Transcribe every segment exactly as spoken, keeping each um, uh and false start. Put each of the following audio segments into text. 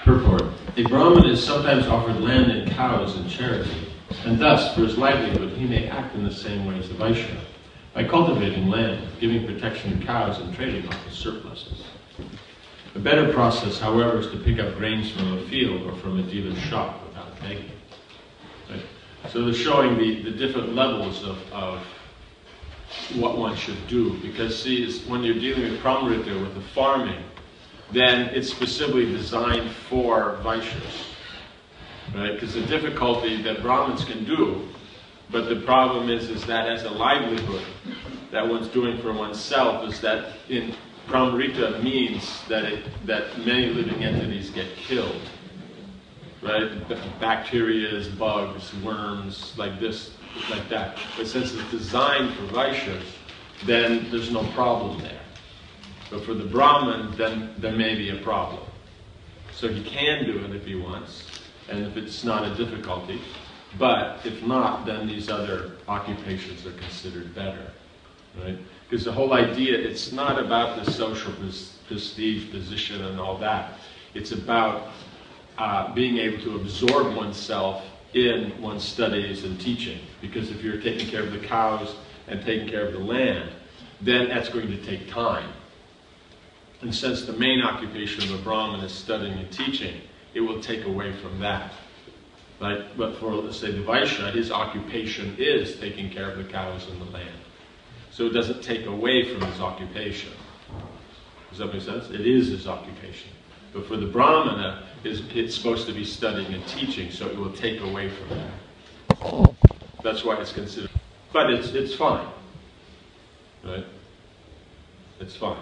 Purport. A Brahmin is sometimes offered land and cows in charity, and thus, for his livelihood, he may act in the same way as a Vaishya, by cultivating land, giving protection to cows, and trading off the surpluses. A better process, however, is to pick up grains from a field or from a dealer's shop without begging. Right? So they're showing the, the different levels of, of what one should do, because see, it's, when you're dealing with Pramrita, with the farming, then it's specifically designed for Vaishyas, right? Because the difficulty that Brahmins can do, but the problem is, is that as a livelihood that one's doing for oneself, is that in Pramrita means that it, that many living entities get killed, right? Bacteria, bugs, worms, like this, like that. But since it's designed for Vaishyas, then there's no problem there. But for the Brahmin, then there may be a problem. So he can do it if he wants, and if it's not a difficulty. But if not, then these other occupations are considered better, right? Because the whole idea, it's not about the social prestige, position, and all that. It's about uh, being able to absorb oneself in one's studies and teaching. Because if you're taking care of the cows and taking care of the land, then that's going to take time. And since the main occupation of a Brahmin is studying and teaching, it will take away from that. Right? But for, let's say, the Vaishya, his occupation is taking care of the cows and the land. So it doesn't take away from his occupation. Does that make sense? It is his occupation. But for the Brahmana, it's, it's supposed to be studying and teaching, so it will take away from that. That's why it's considered. But it's, it's fine. Right? It's fine.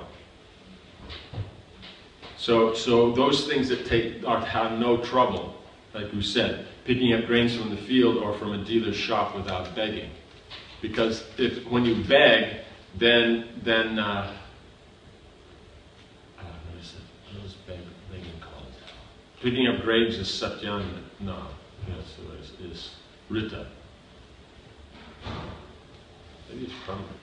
So, so those things that take are, have no trouble, like we said, picking up grains from the field or from a dealer's shop without begging, because if when you beg, then then uh, uh, what is it? What is beg, begging called? Picking up grains is satyana. No, yes, it is, is rita. Maybe it's from rita.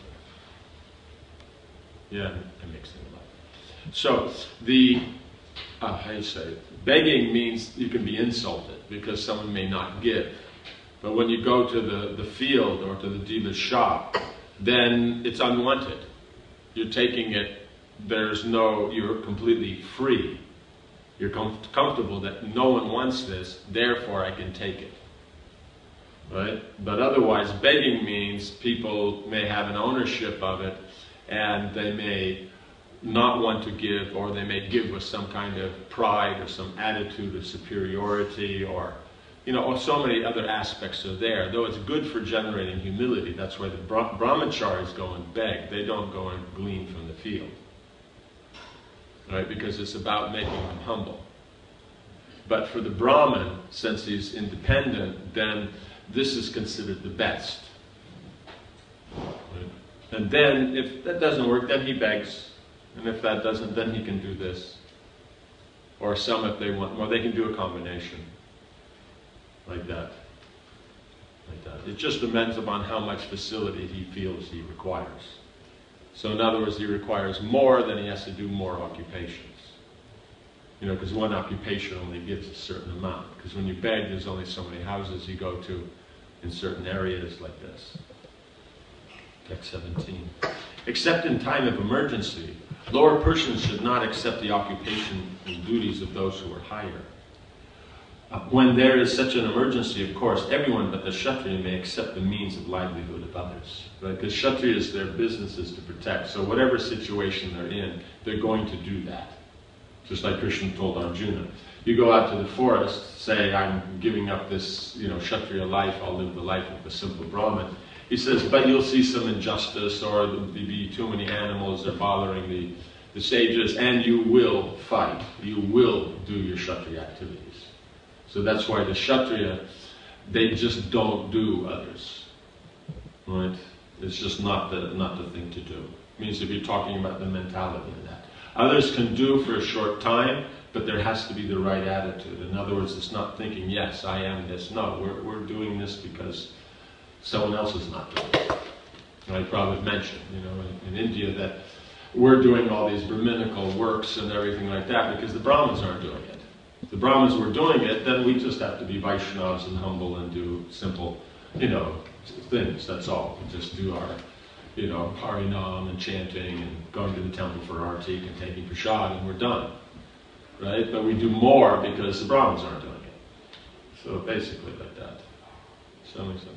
Yeah, I'm mixing them up. So, the, uh, how do you say it? Begging means you can be insulted because someone may not give. But when you go to the, the field or to the dealer's shop, then it's unwanted. You're taking it, there's no, you're completely free. You're com comfortable that no one wants this, therefore I can take it. Right? But otherwise, begging means people may have an ownership of it, and they may not want to give, or they may give with some kind of pride or some attitude of superiority, or, you know, or so many other aspects are there. Though it's good for generating humility, that's why the Brah brahmacharis go and beg. They don't go and glean from the field, right? Because it's about making them humble. But for the Brahmin, since he's independent, then this is considered the best. Right? And then, if that doesn't work, then he begs. And if that doesn't, then he can do this. Or some, if they want more, they can do a combination. Like that. Like that. It just depends upon how much facility he feels he requires. So in other words, he requires more, then he has to do more occupations. You know, because one occupation only gives a certain amount. Because when you beg, there's only so many houses you go to in certain areas like this. Text seventeen. Except in time of emergency, lower persons should not accept the occupation and duties of those who are higher. Uh, when there is such an emergency, of course, everyone but the Kshatriya may accept the means of livelihood of others. Right? Because Kshatriyas, their business is to protect. So whatever situation they're in, they're going to do that. Just like Krishna told Arjuna. You go out to the forest, say, I'm giving up this, you know, Kshatriya life, I'll live the life of a simple Brahmin. He says, but you'll see some injustice, or there'll be too many animals that are bothering the, the sages, and you will fight. You will do your Kshatriya activities. So that's why the Kshatriya, they just don't do others. Right? It's just not the, not the thing to do. It means if you're talking about the mentality of that. Others can do for a short time, but there has to be the right attitude. In other words, it's not thinking, yes, I am this. No, we're, we're doing this because someone else is not doing it. Right? Prabhupada mentioned, you know, in, in India that we're doing all these Brahminical works and everything like that because the Brahmins aren't doing it. If the Brahmins were doing it, then we just have to be Vaishnavas and humble and do simple, you know, things, that's all. We just do our, you know, Harinam and chanting and going to the temple for artik and taking prasad and we're done, right? But we do more because the Brahmins aren't doing it. So basically like that. Does that make sense?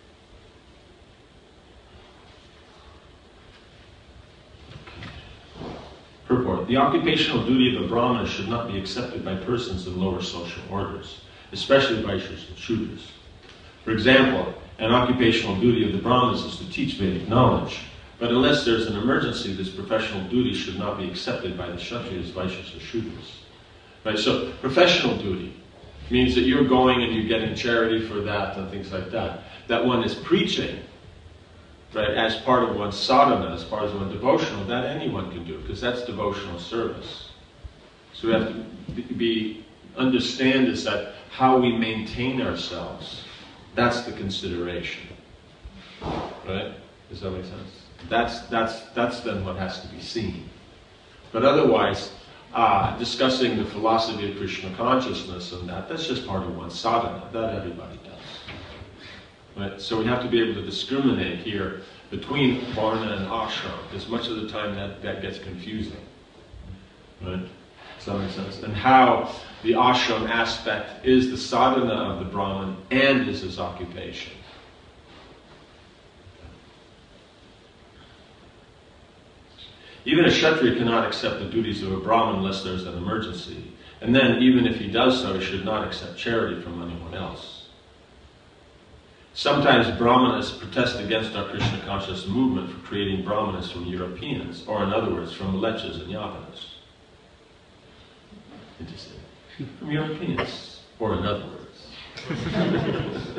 Purport. The occupational duty of a Brahmana should not be accepted by persons in lower social orders, especially Vaishyas and Shudras. For example, an occupational duty of the Brahmanas is to teach Vedic knowledge, but unless there's an emergency, this professional duty should not be accepted by the Kshatriyas, Vaishyas, or Shudras. Right? So, professional duty means that you're going and you're getting charity for that and things like that. That one is preaching, right, as part of one's sadhana, as part of one's devotional, that anyone can do, because that's devotional service. So we have to be, understand is that how we maintain ourselves, that's the consideration. Right? Does that make sense? That's, that's, that's then what has to be seen. But otherwise, uh, discussing the philosophy of Krishna consciousness and that, that's just part of one's sadhana. That everybody does. Right? So we have to be able to discriminate here between varna and ashram, because much of the time that, that gets confusing. Right? Does that make sense? And how the ashram aspect is the sadhana of the Brahmin and is his occupation. Even a Kshatriya cannot accept the duties of a Brahmin unless there's an emergency. And then, even if he does so, he should not accept charity from anyone else. Sometimes Brahmanas protest against our Krishna conscious movement for creating Brahmanas from Europeans, or in other words, from Mlechas and Yavanas. Interesting. From Europeans, or in other words.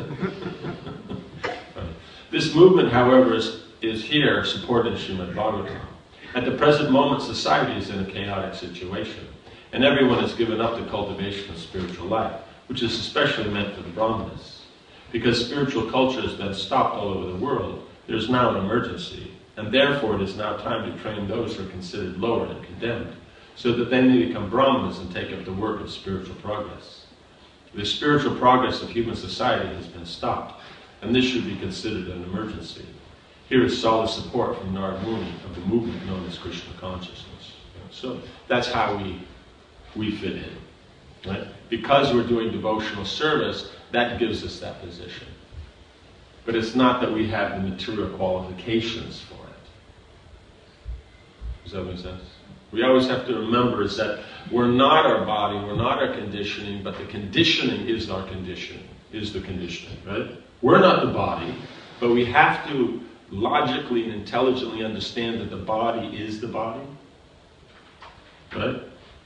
This movement, however, is, is here supported in Srimad Bhagavatam. At the present moment, society is in a chaotic situation, and everyone has given up the cultivation of spiritual life, which is especially meant for the Brahmanas. Because spiritual culture has been stopped all over the world, there is now an emergency, and therefore it is now time to train those who are considered lower and condemned, so that they may become Brahmanas and take up the work of spiritual progress. The spiritual progress of human society has been stopped, and this should be considered an emergency. Here is solid support from Narad Muni of the movement known as Krishna consciousness. So that's how we, we fit in. Right? Because we're doing devotional service, that gives us that position. But it's not that we have the material qualifications for it. Does that make sense? We always have to remember is that we're not our body, we're not our conditioning, but the conditioning is our conditioning, is the conditioning, right? We're not the body, but we have to logically and intelligently understand that the body is the body. Right?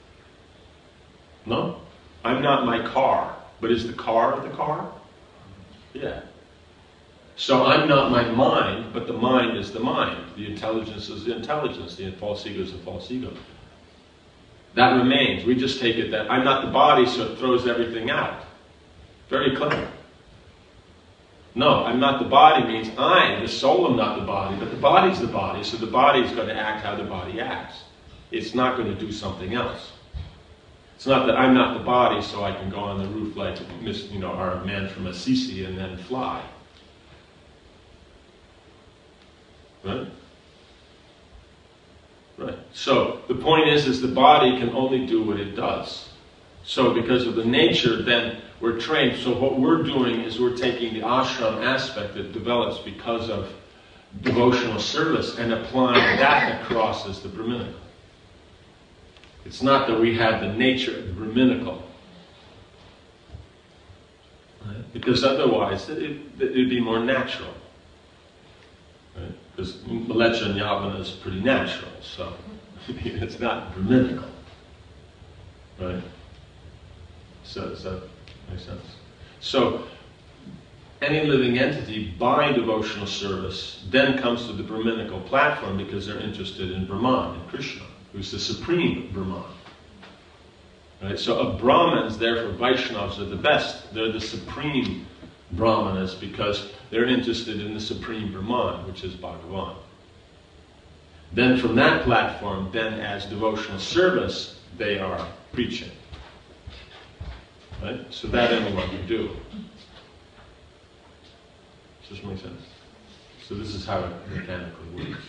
No? I'm not my car, but is the car the car? Yeah. So I'm not my mind, but the mind is the mind. The intelligence is the intelligence. The false ego is the false ego. That remains. We just take it that I'm not the body, so it throws everything out. Very clever. No, I'm not the body means I, the soul, am not the body, but the body's the body, so the body's going to act how the body acts. It's not going to do something else. It's not that I'm not the body, so I can go on the roof like, you know, our man from Assisi and then fly. Right? Right. So the point is, is the body can only do what it does. So because of the nature, then we're trained. So what we're doing is we're taking the ashram aspect that develops because of devotional service and applying that across as the Brahminical. It's not that we have the nature of the Brahminical. Right? Because otherwise it, it would be more natural. Right? Because Mlecha and Yavana is pretty natural, so it's not Brahminical. Right? So does that make sense? So any living entity by devotional service then comes to the Brahminical platform because they're interested in Brahman, in Krishna, who's the supreme Brahman. Right? So of Brahmins, therefore Vaishnavas are the best. They're the supreme Brahmanas because they're interested in the supreme Brahman, which is Bhagavan. Then from that platform, then as devotional service, they are preaching. Right? So that anyone can do. Does this make sense? So this is how it mechanically works.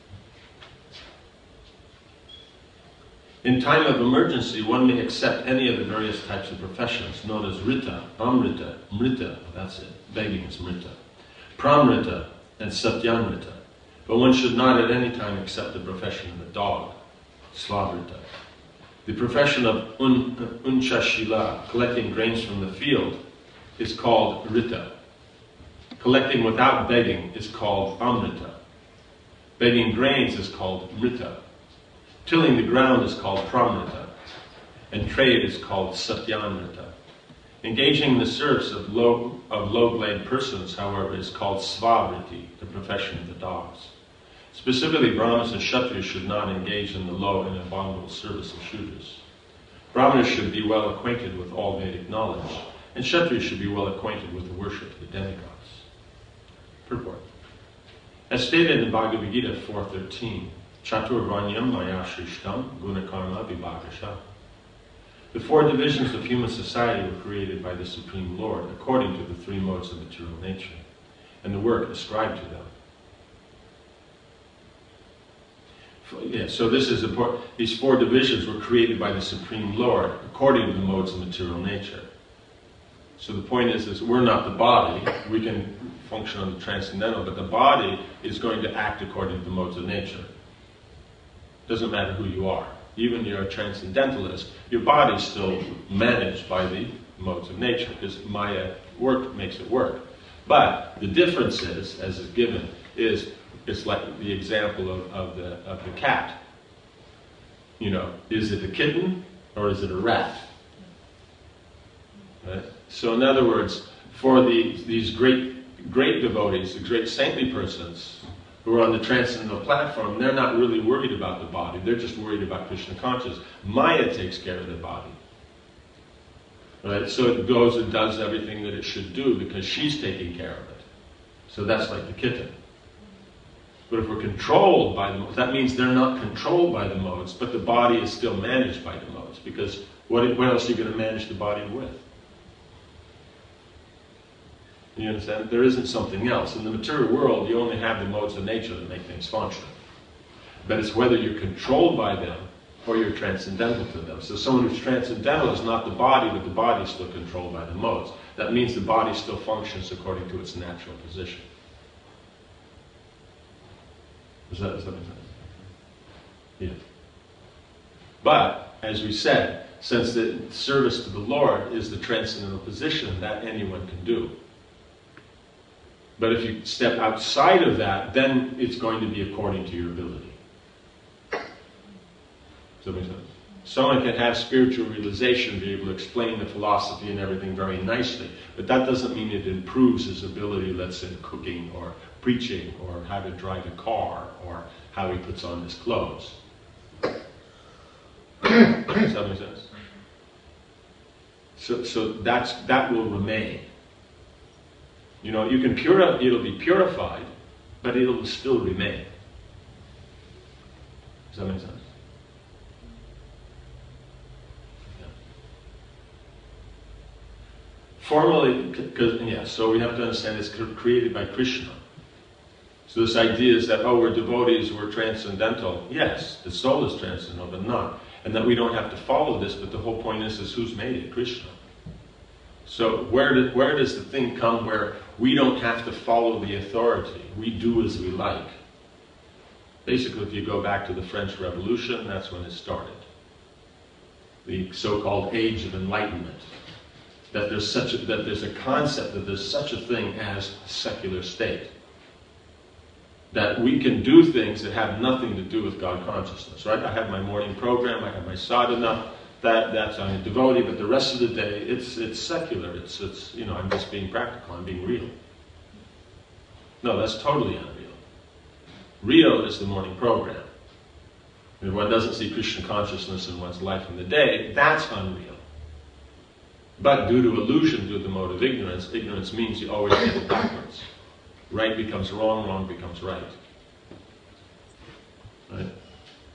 In time of emergency, one may accept any of the various types of professions, known as Rita, Amrita, Mrita, that's it, begging is Mrita, Pramrita, and Satyanrita. But one should not at any time accept the profession of a dog, Slavrita. The profession of un, Unchashila, collecting grains from the field, is called Rita. Collecting without begging is called Amrita. Begging grains is called Mrita. Tilling the ground is called Pramrita. And trade is called Satyanrita. Engaging in the service of low, of low-grade persons, however, is called Svavriti, the profession of the dogs. Specifically, Brahmanas and Kshatriyas should not engage in the low and abominable service of Shudras. Brahmanas should be well acquainted with all Vedic knowledge, and Kshatriyas should be well acquainted with the worship of the demigods. Purport. As stated in Bhagavad Gita four thirteen, Chaturvanyam maya shrishtam gunakarma vibhagasha. The four divisions of human society were created by the Supreme Lord according to the three modes of material nature, and the work ascribed to them. Yeah, so this is important. These four divisions were created by the Supreme Lord according to the modes of material nature. So the point is, is we're not the body. We can function on the transcendental, but the body is going to act according to the modes of nature. Doesn't matter who you are. Even you're a transcendentalist, your body's still managed by the modes of nature, because Maya work makes it work. But the difference is, as is given, is it's like the example of, of the of the cat. You know, is it a kitten or is it a rat? Right? So in other words, for the, these great great devotees, the great saintly persons who are on the transcendental platform, they're not really worried about the body. They're just worried about Krishna consciousness. Maya takes care of the body. Right? So it goes and does everything that it should do because she's taking care of it. So that's like the kitten. But if we're controlled by the modes, that means they're not controlled by the modes, but the body is still managed by the modes. Because what, what else are you going to manage the body with? You understand? There isn't something else. In the material world, you only have the modes of nature that make things function. But it's whether you're controlled by them or you're transcendental to them. So someone who's transcendental is not the body, but the body is still controlled by the modes. That means the body still functions according to its natural position. Does that, does that make sense? Yeah. But, as we said, since the service to the Lord is the transcendental position, that anyone can do. But if you step outside of that, then it's going to be according to your ability. Does that make sense? Someone can have spiritual realization, be able to explain the philosophy and everything very nicely, but that doesn't mean it improves his ability, let's say, cooking or preaching or how to drive a car or how he puts on his clothes. Does that make sense? So, so that's, that will remain. You know, you can purify, it'll be purified, but it'll still remain. Does that make sense? Yeah. Formally, because, yeah, so we have to understand it's created by Krishna. So this idea is that, oh, we're devotees, we're transcendental. Yes, the soul is transcendental, but not. And that we don't have to follow this, but the whole point is, is who's made it? Krishna. So where, did, where does the thing come where we don't have to follow the authority? We do as we like. Basically, if you go back to the French Revolution, that's when it started. The so-called Age of Enlightenment. That there's such a, that there's a concept that there's such a thing as a secular state. That we can do things that have nothing to do with God consciousness, right? I have my morning program, I have my sadhana, that, that's I'm a devotee, but the rest of the day, it's it's secular, it's, it's, you know, I'm just being practical, I'm being real. No, that's totally unreal. Real is the morning program. If one doesn't see Krishna consciousness in one's life in the day, that's unreal. But due to illusion, due to the mode of ignorance, ignorance means you always get it backwards. Right becomes wrong, wrong becomes right. Right?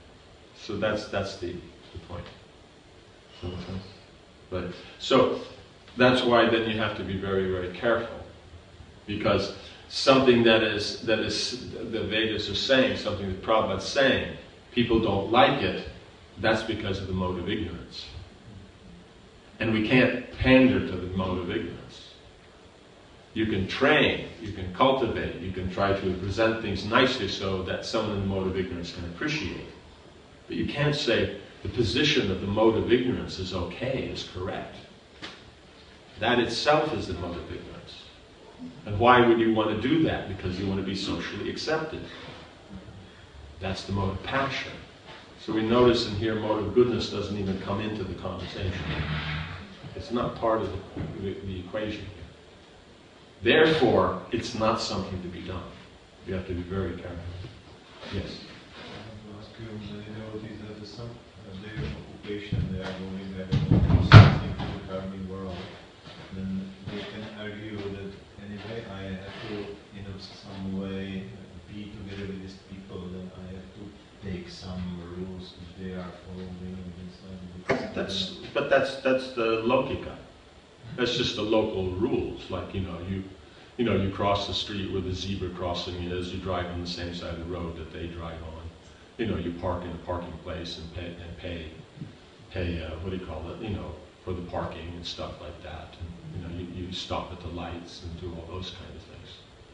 So that's that's the, the point. But so That's why then you have to be very, very careful. Because something that is, that is, the Vedas are saying, something that Prabhupada's saying, people don't like it, that's because of the mode of ignorance. And we can't pander to the mode of ignorance. You can train, you can cultivate, you can try to present things nicely so that someone in the mode of ignorance can appreciate. But you can't say the position of the mode of ignorance is okay, is correct. That itself is the mode of ignorance. And why would you want to do that? Because you want to be socially accepted. That's the mode of passion. So we notice in here mode of goodness doesn't even come into the conversation. It's not part of the, the, the equation here. Therefore, it's not something to be done. You have to be very careful. Yes? I want to ask you, the devotees have some their occupation, they are going there to do something to the karmic world. Then they can argue that anyway I have to, in some way, be together with these people, that I have to take some rules if they are following this. That's, but that's that's the logika. That's just the local rules. Like, you know, you you know, you cross the street where the zebra crossing is, you drive on the same side of the road that they drive on. You know, you park in a parking place and pay and pay pay uh, what do you call it, you know, for the parking and stuff like that. And, you know, you, you stop at the lights and do all those kind of things.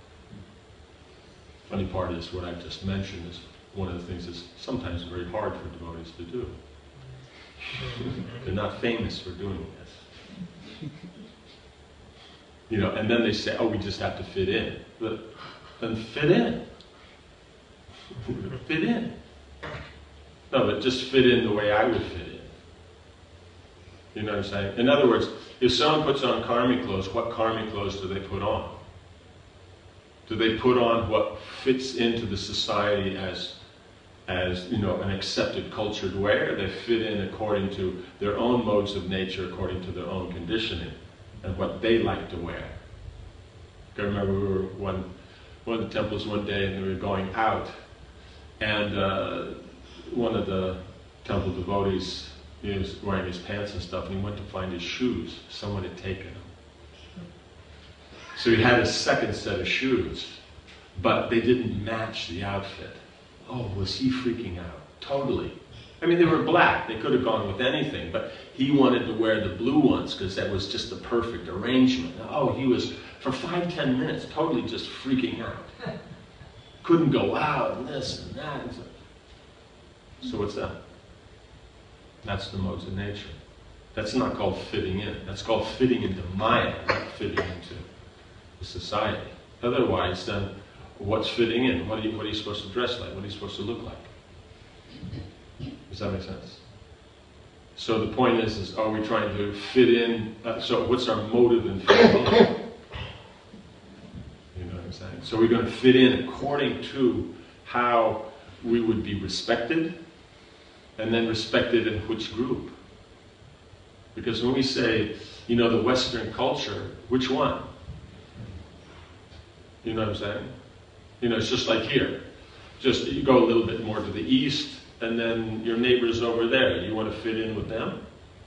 Funny part is what I've just mentioned is one of the things that's sometimes very hard for devotees to do. They're not famous for doing this. You know, and then they say, oh, we just have to fit in. But then fit in. Fit in. No, but just fit in the way I would fit in. You know what I'm saying? In other words, if someone puts on karmic clothes, what karmic clothes do they put on? Do they put on what fits into the society as as, you know, an accepted cultured way, or they fit in according to their own modes of nature, according to their own conditioning, and what they like to wear? I remember we were one, one of the temples one day, and we were going out, and uh, one of the temple devotees, he was wearing his pants and stuff, and he went to find his shoes. Someone had taken them. So he had a second set of shoes, but they didn't match the outfit. Oh, was he freaking out? Totally. I mean, they were black. They could have gone with anything, but he wanted to wear the blue ones because that was just the perfect arrangement. Oh, he was, for five, ten minutes, totally just freaking out. Couldn't go out and this and that. And so. so what's that? That's the modes of nature. That's not called fitting in. That's called fitting into Maya, not fitting into the society. Otherwise, then, what's fitting in? What are you, what are you supposed to dress like? What are you supposed to look like? Does that make sense? So the point is, is are we trying to fit in? Uh, so what's our motive in fitting in? You know what I'm saying? So we're going to fit in according to how we would be respected, and then respected in which group? Because when we say, you know, the Western culture, which one? You know what I'm saying? You know, it's just like here. Just, you go a little bit more to the east, and then your neighbor's over there. You want to fit in with them?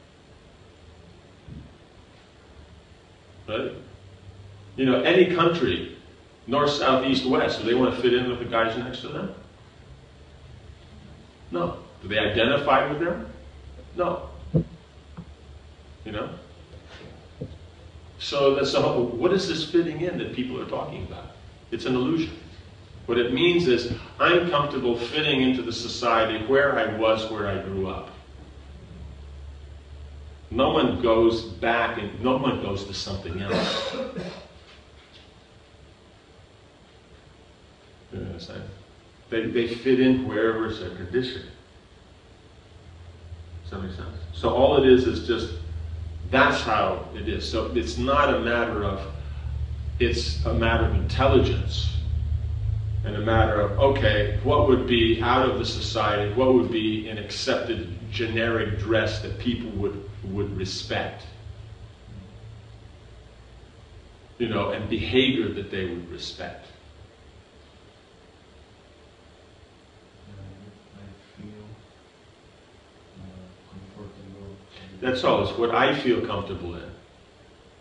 Right? You know, any country, north, south, east, west, do they want to fit in with the guys next to them? No. Do they identify with them? No. You know? So that's the whole, what is this fitting in that people are talking about? It's an illusion. What it means is, I'm comfortable fitting into the society where I was, where I grew up. No one goes back and no one goes to something else. You know what I'm saying? They, they fit in wherever it's their condition. Does that make sense? So all it is is just, that's how it is. So it's not a matter of, it's a matter of intelligence. And a matter of, okay, what would be out of the society, what would be an accepted generic dress that people would, would respect? You know, and behavior that they would respect. I feel uh, comfortable. That's all, it's what I feel comfortable in.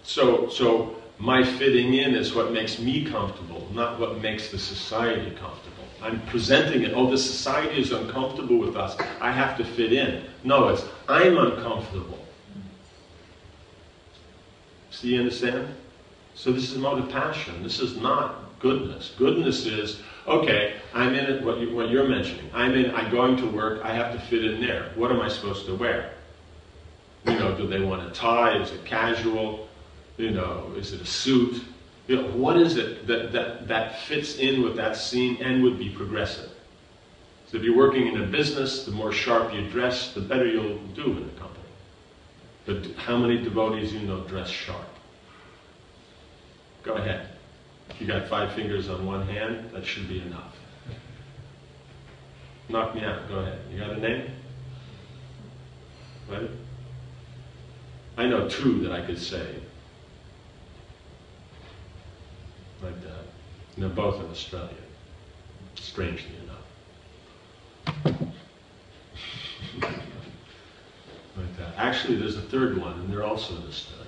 So, so my fitting in is what makes me comfortable, not what makes the society comfortable. I'm presenting it, oh, the society is uncomfortable with us, I have to fit in. No, it's, I'm uncomfortable. So you understand? So this is mode of passion. This is not goodness. Goodness is, okay, I'm in it, what, you, what you're mentioning. I'm in, I'm going to work, I have to fit in there. What am I supposed to wear? You know, do they want a tie? Is it casual? You know, is it a suit? You know, what is it that, that, that fits in with that scene and would be progressive? So if you're working in a business, the more sharp you dress, the better you'll do in the company. But how many devotees you know dress sharp? Go ahead. If you got five fingers on one hand, that should be enough. Knock me out. Go ahead. You got a name? Right? I know two that I could say. Like that. And they're both in Australia. Strangely enough. Like that. Actually, there's a third one, and they're also in Australia.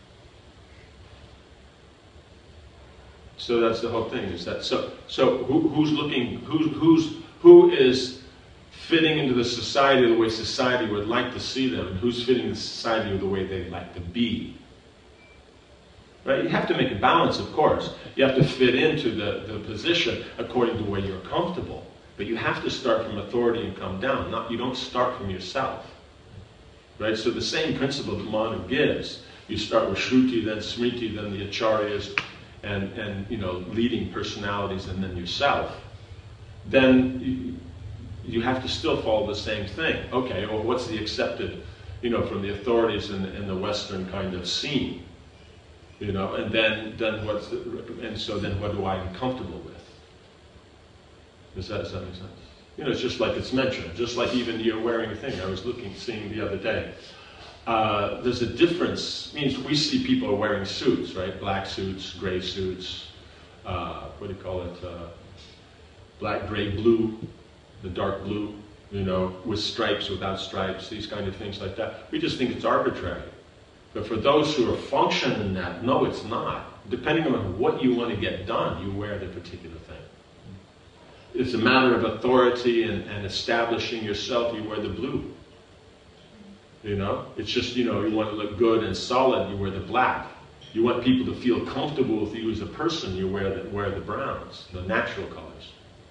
So that's the whole thing. Is that so? So who, who's looking? Who's who's who is fitting into the society the way society would like to see them, and who's fitting the society the way they'd like to be? Right? You have to make a balance, of course. You have to fit into the, the position according to where you're comfortable. But you have to start from authority and come down. Not you don't start from yourself. Right? So the same principle that Manu gives. You start with Shruti, then Smriti, then the Acharyas, and, and you know, leading personalities, and then yourself. Then you, you have to still follow the same thing. Okay, well, what's the accepted, you know, from the authorities in, in the Western kind of scene? You know, and then, then what's the, and so then what do I am comfortable with? Does that, does that make sense? You know, it's just like it's mentioned, just like even you're wearing a thing. I was looking, seeing the other day. Uh, there's a difference. Means we see people are wearing suits, right? Black suits, gray suits. Uh, what do you call it? Uh, black, gray, blue, the dark blue. You know, with stripes, without stripes, these kind of things like that. We just think it's arbitrary. But for those who are functioning in that, no, it's not. Depending on what you want to get done, you wear the particular thing. It's a matter of authority and, and establishing yourself, you wear the blue. You know? It's just, you know, you want to look good and solid, you wear the black. You want people to feel comfortable with you as a person, you wear the, wear the browns, the natural colors.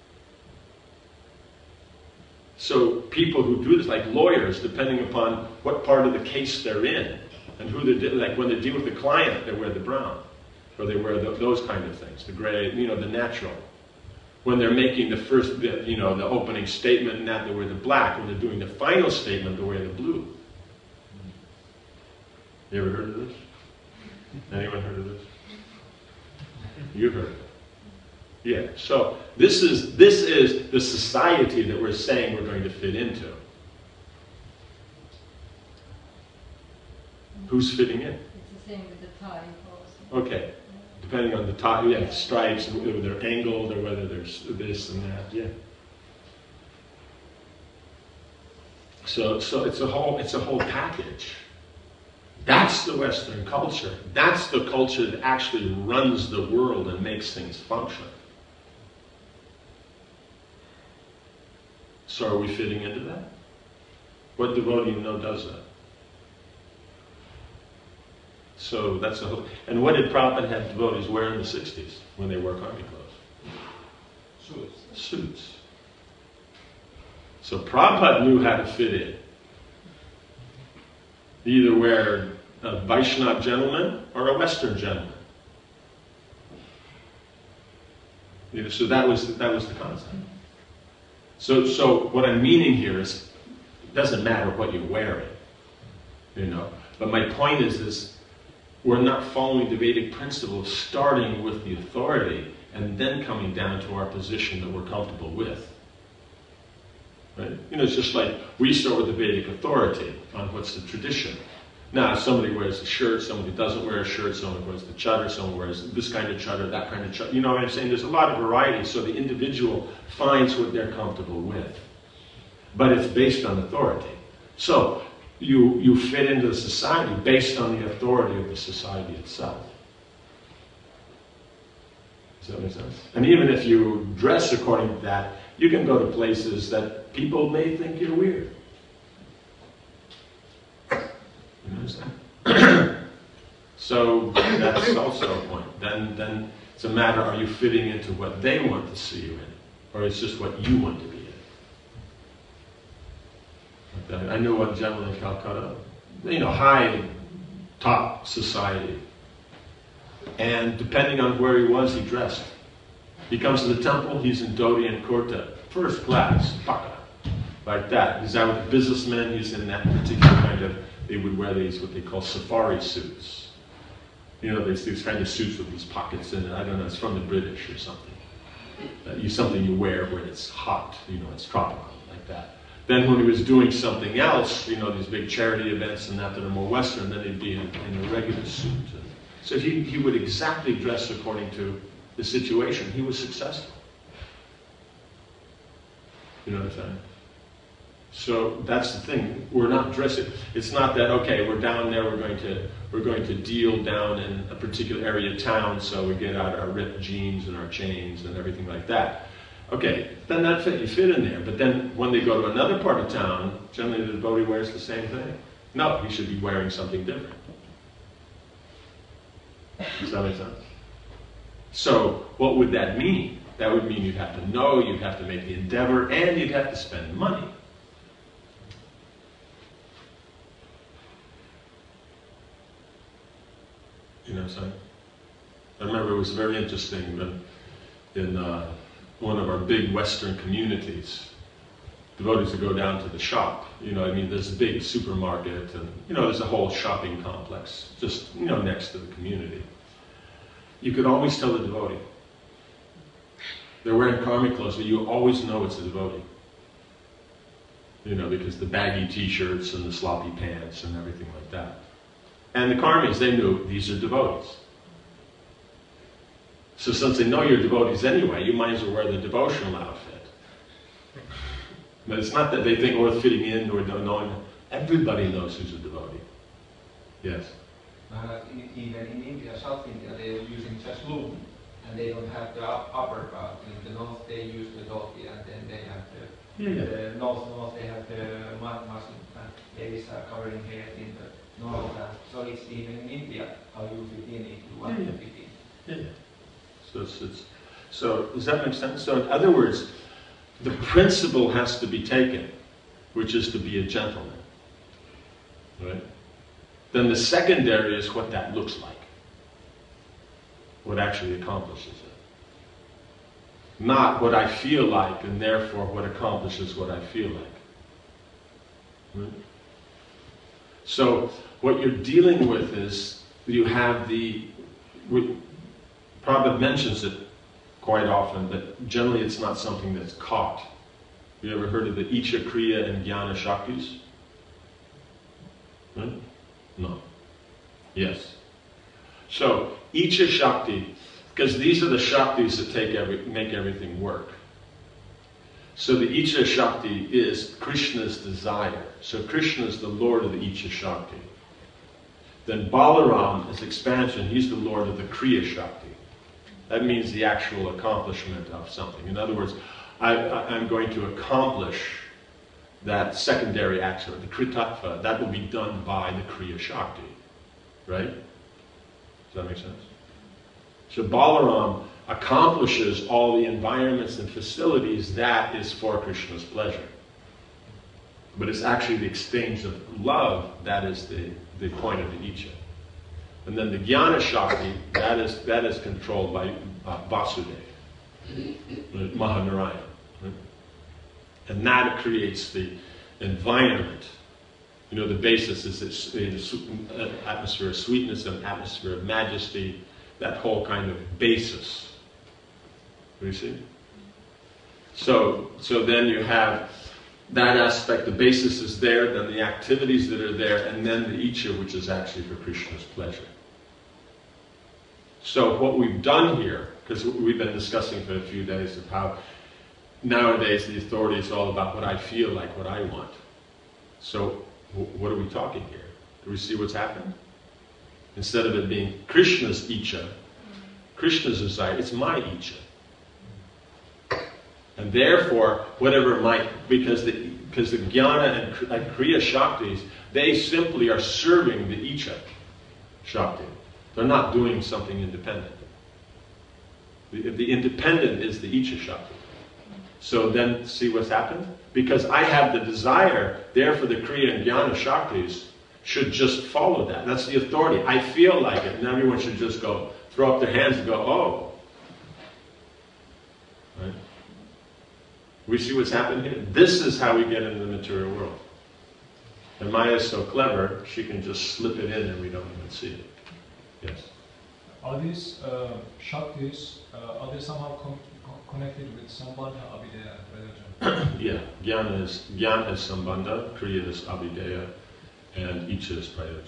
So people who do this, like lawyers, depending upon what part of the case they're in, and who they're, like when they deal with the client, they wear the brown. Or they wear the, those kind of things, the gray, you know, the natural. When they're making the first, you know, the opening statement and that, they wear the black. When they're doing the final statement, they wear the blue. You ever heard of this? Anyone heard of this? You've heard of it. Yeah, so this is, this is the society that we're saying we're going to fit into. Who's fitting in? It's the same with the tie also. Okay. Depending on the tie, yeah, the stripes, whether they're angled or whether there's this and that, yeah. So, so it's a whole, it's a whole package. That's the Western culture. That's the culture that actually runs the world and makes things function. So are we fitting into that? What devotee you know does that? So that's a whole... And what did Prabhupada have devotees wear in the sixties when they wore army clothes? Suits. Suits. So Prabhupada knew how to fit in. Either wear a Vaishnava gentleman or a Western gentleman. So that was, that was the concept. So, so what I'm meaning here is, it doesn't matter what you're wearing, you know. But my point is, is we're not following the Vedic principle of starting with the authority and then coming down to our position that we're comfortable with. Right? You know, it's just like we start with the Vedic authority on what's the tradition. Now, if somebody wears a shirt, somebody doesn't wear a shirt, someone wears the chadar, someone wears this kind of chadar, that kind of chadar. You know what I'm saying? There's a lot of variety, so the individual finds what they're comfortable with. But it's based on authority. So, you, you fit into the society based on the authority of the society itself. Does that make sense? And even if you dress according to that, you can go to places that people may think you're weird. You understand? So that's also a point. Then, then it's a matter, are you fitting into what they want to see you in? Or it's just what you want to be in? Like I knew one gentleman in Calcutta, you know, high, top society. And depending on where he was, he dressed. He comes to the temple, he's in dhoti and kurta, first class, paka, like that. He's out with businessmen, he's in that particular kind of, they would wear these, what they call safari suits. You know, these, these kind of suits with these pockets in it. I don't know, it's from the British or something. Uh, you, something you wear when it's hot, you know, it's tropical, like that. Then when he was doing something else, you know, these big charity events and that that are more Western, then he'd be in, in a regular suit. So he, he would exactly dress according to the situation. He was successful. You know what I'm saying? So that's the thing. We're not dressing. It's not that, okay, we're down there, we're going to we're going to deal down in a particular area of town, so we get out our ripped jeans and our chains and everything like that. Okay, then that fit, you fit in there. But then when they go to another part of town, generally the devotee wears the same thing. No, he should be wearing something different. Does that make sense? So what would that mean? That would mean you'd have to know, you'd have to make the endeavor, and you'd have to spend money. You know what I'm saying? I remember it was very interesting when in uh, one of our big Western communities, devotees would go down to the shop. You know, I mean, there's a big supermarket, and you know, there's a whole shopping complex just you know next to the community. You could always tell the devotee. They're wearing karmic clothes, but you always know it's a devotee. You know, because the baggy t-shirts and the sloppy pants and everything like that. And the karmis, they knew these are devotees. So since they know you're devotees anyway, you might as well wear the devotional outfit. But it's not that they think, oh, it's fitting in or don't know. Everybody knows who's a devotee. Yes? Uh, even in India, South India, they're using just loom, and they don't have the up, upper part. In the north, they use the dhoti, and then they have the, Yeah, yeah. the north, north, they have the muslim, and ladies are covering hair in the north. Uh, so it's even in India, how you fit in, if you want Yeah, to yeah. fit in. Yeah, yeah. So, it's, it's, so does that make sense? So in other words, the principle has to be taken, which is to be a gentleman. Right? Then the secondary is what that looks like. What actually accomplishes it. Not what I feel like, and therefore what accomplishes what I feel like. Right? So what you're dealing with is you have the... Prabhupada mentions it quite often, but generally it's not something that's caught. You ever heard of the Icha Kriya and Jnana Shaktis? Right? No. Yes. So, Icha Shakti, because these are the Shaktis that take every, make everything work. So the Icha Shakti is Krishna's desire. So Krishna is the Lord of the Icha Shakti. Then Balaram is expansion, he's the Lord of the Kriya Shakti. That means the actual accomplishment of something. In other words, I, I, I'm going to accomplish that secondary action, the Kritatva, that will be done by the Kriya Shakti. Right? Does that make sense? So Balaram accomplishes all the environments and facilities that is for Krishna's pleasure. But it's actually the exchange of love that is the, the point of the Icha. And then the Jnana Shakti, that is, that is controlled by uh, Vasudeva, Mahanarayana. Right? And that creates the environment. You know, the basis is this an atmosphere of sweetness, an atmosphere of majesty, that whole kind of basis. Do you see? So, so then you have that aspect, the basis is there, then the activities that are there, and then the Icha, which is actually for Krishna's pleasure. So what we've done here, because we've been discussing for a few days of how nowadays the authority is all about what I feel like, what I want. So what are we talking here? Do we see what's happened? Instead of it being Krishna's Icha, Krishna's desire, it's my Icha. And therefore, whatever might, because the, because the Jnana and, and Kriya Shaktis, they simply are serving the Icha Shakti. They're not doing something independent. The, the independent is the Icha Shakti. So then, see what's happened? Because I have the desire, therefore the Kriya and Jnana Shaktis should just follow that. That's the authority. I feel like it, and everyone should just go, throw up their hands and go, oh. Right? We see what's happened here? This is how we get into the material world. And Maya is so clever, she can just slip it in and we don't even see it. Yes? Are these uh, Shaktis, uh, are they somehow com connected with Sambandha, Abhideya, and Prayojan? Yeah. Jnana is, Jnana is Sambandha, Kriya is Abhideya, and Icha is Prayojan.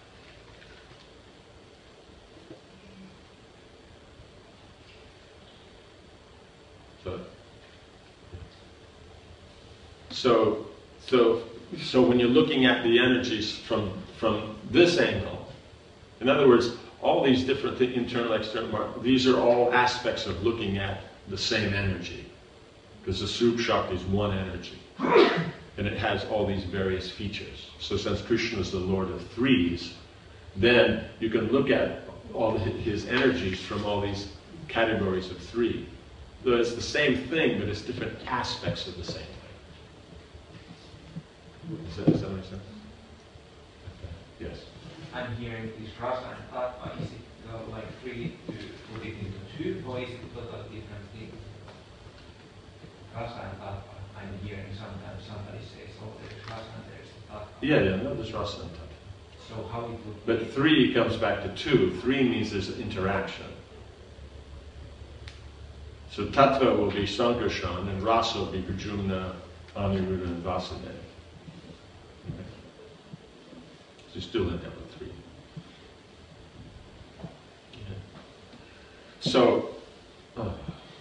So, so, so, so when you're looking at the energies from, from this angle, in other words, all these different things, internal, external, these are all aspects of looking at the same energy. Because the Surup Shakti is one energy. And it has all these various features. So since Krishna is the Lord of threes, then you can look at all his energies from all these categories of three. So it's the same thing, but it's different aspects of the same thing. Does that, does that make sense? Okay. Yes? I'm hearing this rasa and tattva. Is it uh, like free to put it into two, or is it totally different thing? Rasa and tattva. I'm hearing sometimes somebody says, oh, there's rasa and there's tattva. Yeah, yeah, no, there's rasa and tattva. So how it would But be? three comes back to two. Three means there's an interaction. So tattva will be Sankarshan, and rasa will be Pradyumna, Aniruddha, and Vasudeva. Okay. So you still end up with three. Okay. So, oh.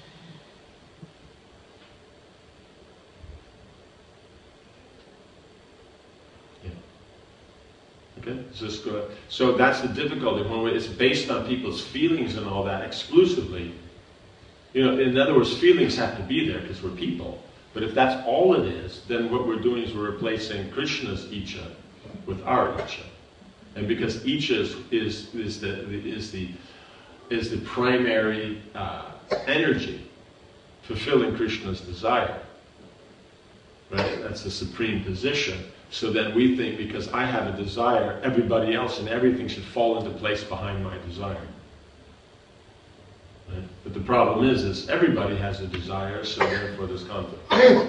Yeah. Okay, so, this go, so that's the difficulty when it's based on people's feelings and all that exclusively. You know, in other words, feelings have to be there because we're people. But if that's all it is, then what we're doing is we're replacing Krishna's Icha with our Icha. And because Icha is, is, is, the, is, the, is the primary uh, energy fulfilling Krishna's desire, right? That's the supreme position. So then we think because I have a desire, everybody else and everything should fall into place behind my desire. Right? But the problem is, is everybody has a desire, so therefore there's conflict.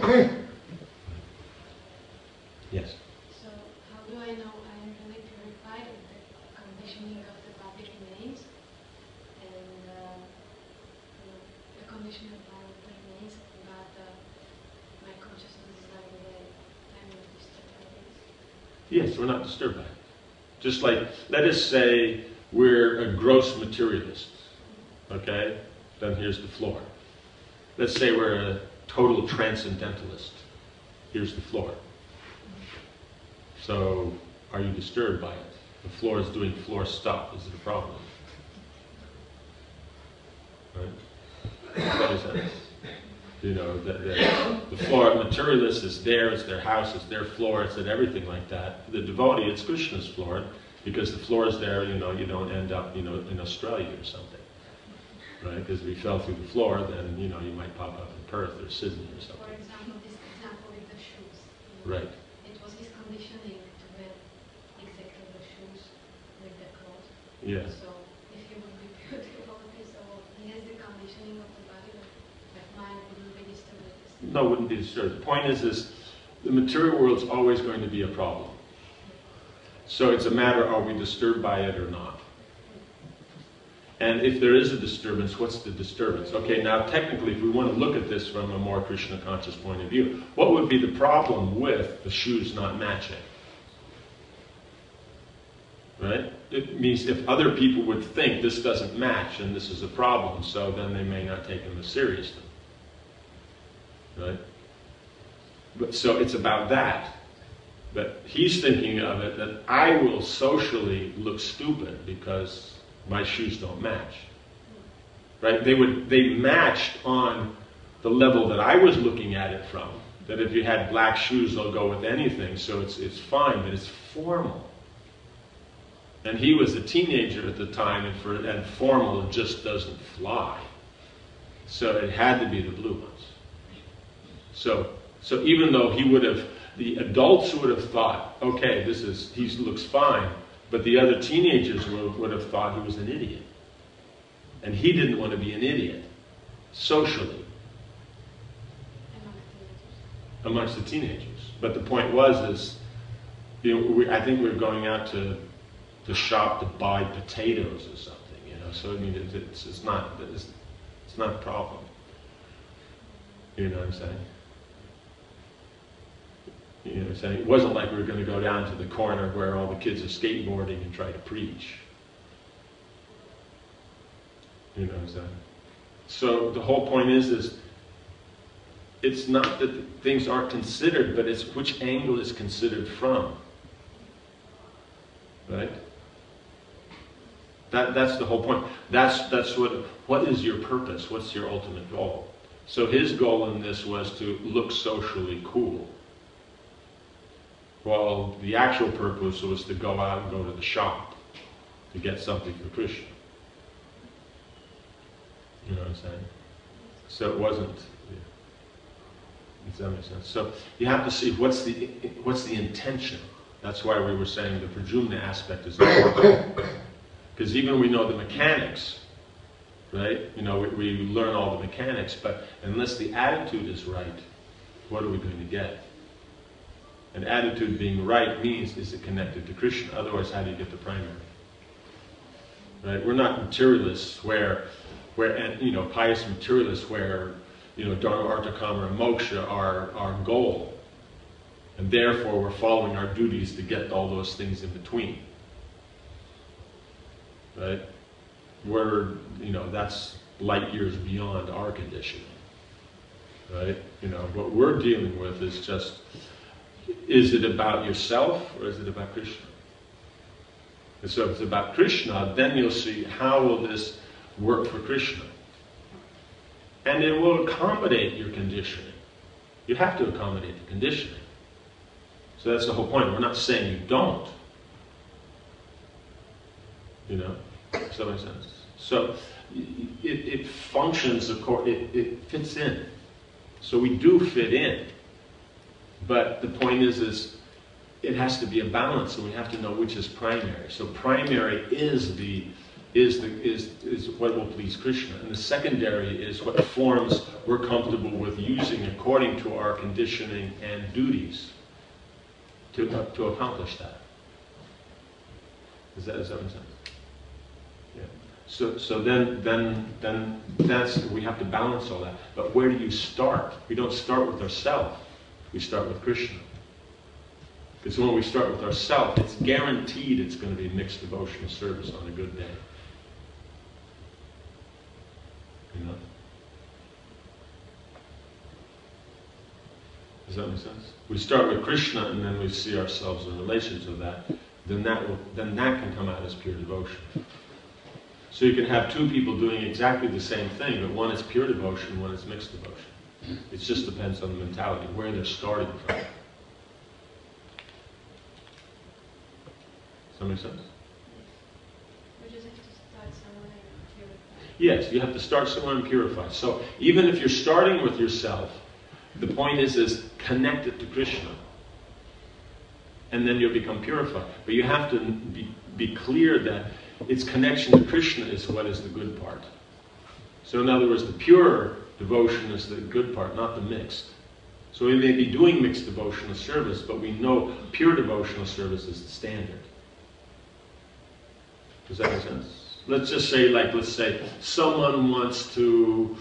Yes? So how do I know I am really purified if the conditioning of the body remains, and uh, you know, the conditioning of the body remains, but uh, my consciousness is not really, I'm not disturbed by this? Yes, we're not disturbed by it. Just like, let us say we're a gross materialist. Okay? Then here's the floor. Let's say we're a total transcendentalist. Here's the floor. So, are you disturbed by it? The floor is doing floor stuff. Is it a problem? Right? What is that? You know, the, the, the floor, materialist is there, it's their house, it's their floor, it's at everything like that. The devotee, it's Krishna's floor, because the floor is there, you know, you don't end up, you know, in Australia or something. Right? Because if we fell through the floor, then, you know, you might pop up in Perth or Sydney or something. For example, this example with the shoes. You know, Right. It was his conditioning to wear exactly the shoes with the clothes. Yeah. So if he would be beautiful, okay, so he has the conditioning of the body, but but mine wouldn't be disturbed with this. No, it wouldn't be disturbed. The point is, is the material world's always going to be a problem. So it's a matter, are we disturbed by it or not? And if there is a disturbance, what's the disturbance? Okay, now technically, if we want to look at this from a more Krishna conscious point of view, what would be the problem with the shoes not matching? Right? It means if other people would think this doesn't match and this is a problem, so then they may not take them as seriously. Right? But, so it's about that. But he's thinking of it that I will socially look stupid because my shoes don't match. Right? They would they matched on the level that I was looking at it from. That if you had black shoes, they'll go with anything, so it's it's fine, but it's formal. And he was a teenager at the time, and for and formal just doesn't fly. So it had to be the blue ones. So so even though he would have, the adults would have thought, okay, this is he looks fine, but the other teenagers would, would have thought he was an idiot. And he didn't want to be an idiot, socially, amongst the teenagers. But the point was, is, you know, we, I think we were going out to the shop to buy potatoes or something, you know. So I mean, it, it's it's not it's, it's not a problem. You know what I'm saying? You know what I'm saying? It wasn't like we were going to go down to the corner where all the kids are skateboarding and try to preach. You know what I'm saying? So the whole point is, is it's not that things aren't considered, but it's which angle is considered from. Right? That that's the whole point. That's that's what what is your purpose? What's your ultimate goal? So his goal in this was to look socially cool. Well, the actual purpose was to go out and go to the shop to get something for Krishna. You know what I'm saying? So it wasn't. Yeah. Does that make sense? So you have to see what's the what's the intention. That's why we were saying the Prajumna aspect is important. Because even we know the mechanics, right? You know, we, we learn all the mechanics, but unless the attitude is right, what are we going to get? And attitude being right means, is it connected to Krishna? Otherwise, how do you get the primary? Right? We're not materialists where, where and, you know, pious materialists where, you know, Dharma, Artha, Kama, and Moksha are our goal. And therefore, we're following our duties to get all those things in between. Right? We're, you know, that's light years beyond our condition. Right? You know, what we're dealing with is just, is it about yourself or is it about Krishna? And so if it's about Krishna, then you'll see how will this work for Krishna. And it will accommodate your conditioning. You have to accommodate the conditioning. So that's the whole point. We're not saying you don't. You know? Does that make sense? So it, it functions, of course, it, it fits in. So we do fit in. But the point is, is it has to be a balance, and we have to know which is primary. So primary is the is the is is what will please Krishna, and the secondary is what forms we're comfortable with using according to our conditioning and duties to uh, to accomplish that. Does that does that make sense? Yeah. So so then then then that's we have to balance all that. But where do you start? We don't start with ourselves. We start with Krishna. Because when we start with ourselves, it's guaranteed it's going to be mixed devotional service on a good day. You know? Does that make sense? We start with Krishna and then we see ourselves in relation to that. Then that will, then that can come out as pure devotion. So you can have two people doing exactly the same thing, but one is pure devotion, one is mixed devotion. It just depends on the mentality, where they're starting from. Does that make sense? We just have to start somewhere and purify. Yes, you have to start somewhere and purify. So even if you're starting with yourself, the point is, is connect it to Krishna. And then you'll become purified. But you have to be, be clear that its connection to Krishna is what is the good part. So in other words, the pure devotion is the good part, not the mixed. So we may be doing mixed devotional service, but we know pure devotional service is the standard. Does that make sense? Let's just say, like, let's say someone wants to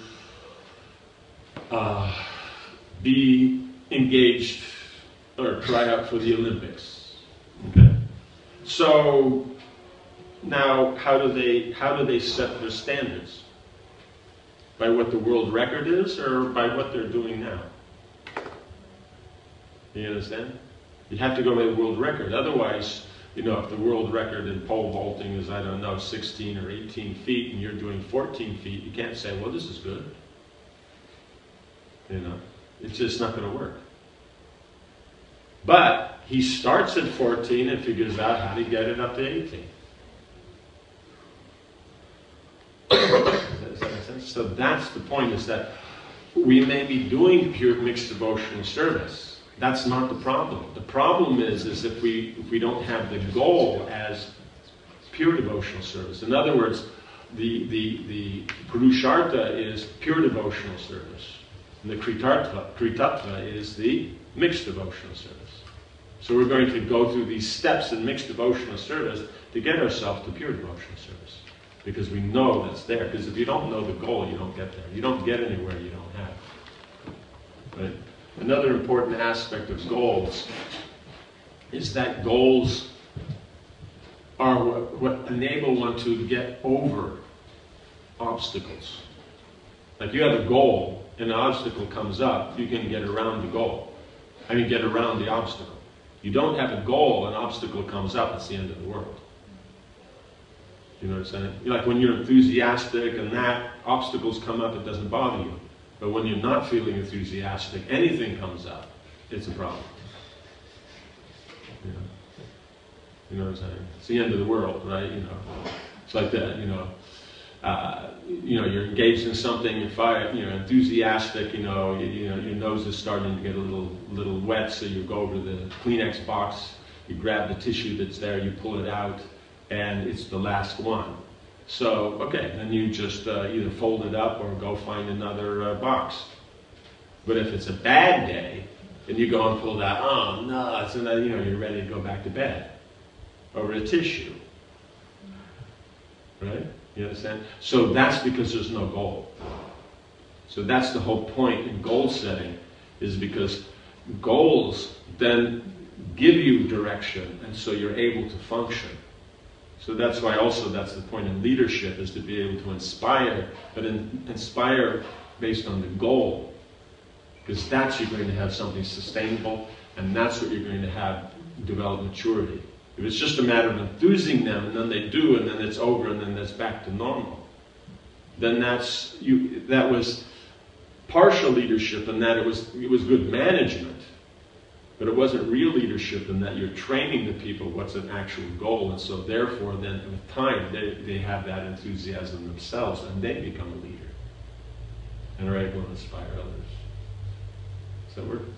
uh, be engaged or try out for the Olympics. Okay. So now, how do they how do they set their standards? By what the world record is, or by what they're doing now? You understand? You have to go by the world record. Otherwise, you know, if the world record in pole vaulting is, I don't know, sixteen or eighteen feet and you're doing fourteen feet, you can't say, well, this is good. You know, it's just not going to work. But he starts at fourteen and figures out how to get it up to eighteen. Does that make sense? So that's the point, is that we may be doing pure mixed devotional service. That's not the problem. The problem is, is if we if we don't have the goal as pure devotional service. In other words, the the the Purushartha is pure devotional service, and the Kritartva, Kritatva is the mixed devotional service. So we're going to go through these steps in mixed devotional service to get ourselves to pure devotional service, because we know that's there. Because if you don't know the goal, you don't get there. You don't get anywhere you don't have. Right? Another important aspect of goals is that goals are what, what enable one to get over obstacles. Like you have a goal and an obstacle comes up, you can get around the goal. I mean, get around the obstacle. You don't have a goal, an obstacle comes up, it's the end of the world. You know what I'm saying? Like when you're enthusiastic and that, obstacles come up, it doesn't bother you. But when you're not feeling enthusiastic, anything comes up, it's a problem. You know, you know what I'm saying? It's the end of the world, right? You know, it's like that. You know, uh, you know, you're engaged in something, you're fire, you're enthusiastic. You know, you, you know, your nose is starting to get a little, little wet, so you go over to the Kleenex box, you grab the tissue that's there, you pull it out, and it's the last one. So, okay, then you just uh, either fold it up or go find another uh, box. But if it's a bad day, and you go and pull that, oh no, so then, you know, you're ready to go back to bed over a tissue. Right? You understand? So that's because there's no goal. So that's the whole point in goal setting, is because goals then give you direction, and so you're able to function. So that's why also that's the point in leadership, is to be able to inspire, but in, inspire based on the goal. Because that's you're going to have something sustainable, and that's what you're going to have develop maturity. If it's just a matter of enthusing them, and then they do, and then it's over, and then it's back to normal, then that's you. That was partial leadership, in that it was it was good management. But it wasn't real leadership in that you're training the people what's an actual goal, and so therefore then with time they, they have that enthusiasm themselves and they become a leader and are able to inspire others. Does that work?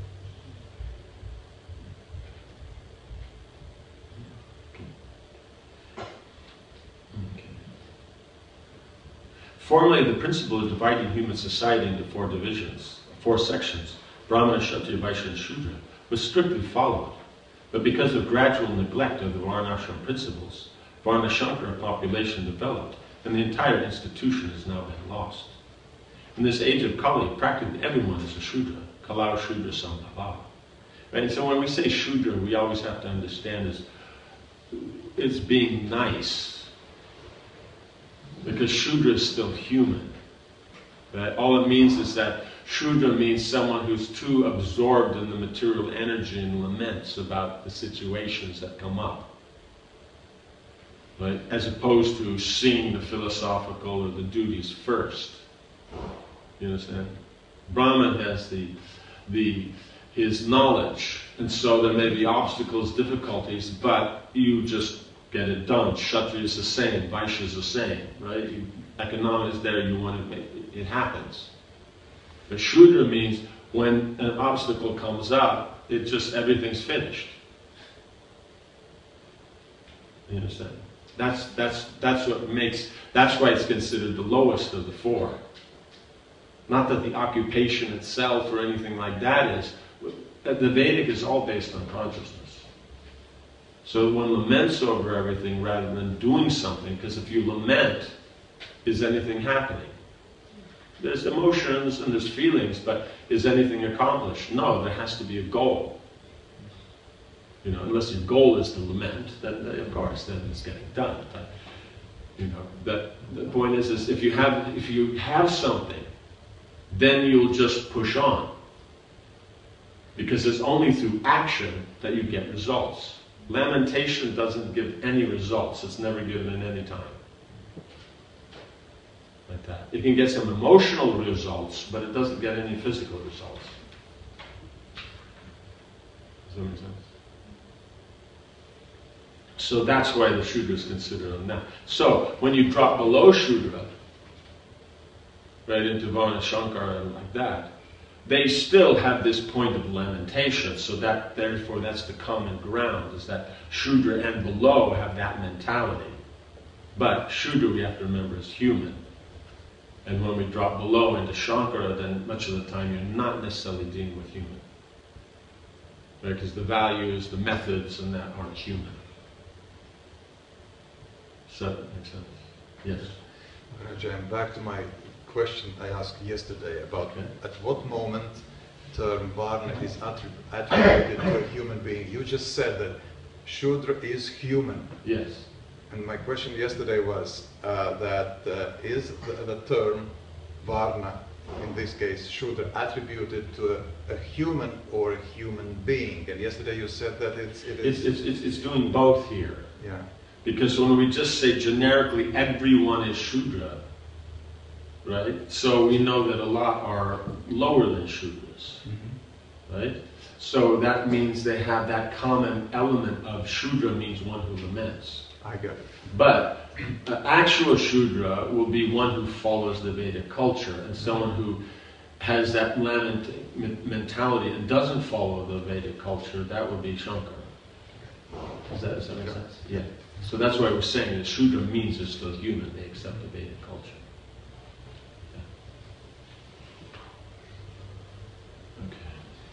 Okay. Okay. Formally, the principle of dividing human society into four divisions, four sections, Brahmana, Kshatriya, Vaishya, and Shudra, was strictly followed, but because of gradual neglect of the Varnashram principles, Varnashankara population developed, and the entire institution has now been lost. In this age of Kali, practically everyone is a Shudra, Kalau Shudra Sambhava. Right? So when we say Shudra, we always have to understand is it's being nice, because Shudra is still human. Right? All it means is that Shudra means someone who's too absorbed in the material energy and laments about the situations that come up. Right? As opposed to seeing the philosophical or the duties first. You understand? Brahman has the, the, his knowledge, and so there may be obstacles, difficulties, but you just get it done. Kshatriya is the same, Vaishya is the same, right? You, economic is there, you want to make it, it happens. But Shudra means when an obstacle comes up, it just, everything's finished. You understand? That's, that's, that's what makes, that's why it's considered the lowest of the four. Not that the occupation itself or anything like that is. The Vedic is all based on consciousness. So one laments over everything rather than doing something, because if you lament, is anything happening? There's emotions and there's feelings, but is anything accomplished? No, there has to be a goal. You know, unless your goal is to lament, then of course, then it's getting done. But you know, that the point is, is if you have if you have something, then you'll just push on. Because it's only through action that you get results. Lamentation doesn't give any results. It's never given in any time. Like that. It can get some emotional results, but it doesn't get any physical results. Does that make sense? So that's why the Shudra is considered on that. So when you drop below Shudra, right into Varna, Shankara, and like that, they still have this point of lamentation. So that therefore that's the common ground, is that Shudra and below have that mentality. But Shudra, we have to remember, is human. And when we drop below into Shankara, then much of the time you're not necessarily dealing with human. Right? Because the values, the methods, and that aren't human. So that makes sense? Yes? Rajan, back to my question I asked yesterday about Okay. at what moment term Varna is attrib- attributed to a human being. You just said that Shudra is human. Yes. And my question yesterday was uh, that uh, is the, the term Varna, in this case Shudra, attributed to a, a human or a human being? And yesterday you said that it's it It's, is. it's, it's, it's doing both here. Yeah. Because when we just say generically everyone is Shudra, right? So we know that a lot are lower than Shudras, Mm-hmm. right? So that means they have that common element of Shudra means one who laments. I got it. But uh, actual Shudra will be one who follows the Vedic culture, and someone who has that lament me- mentality and doesn't follow the Vedic culture, that would be Shankara. Does that, does that make sense? Yeah. So that's why we're saying that Shudra means they're still human, they accept the Vedic culture. Yeah. Okay.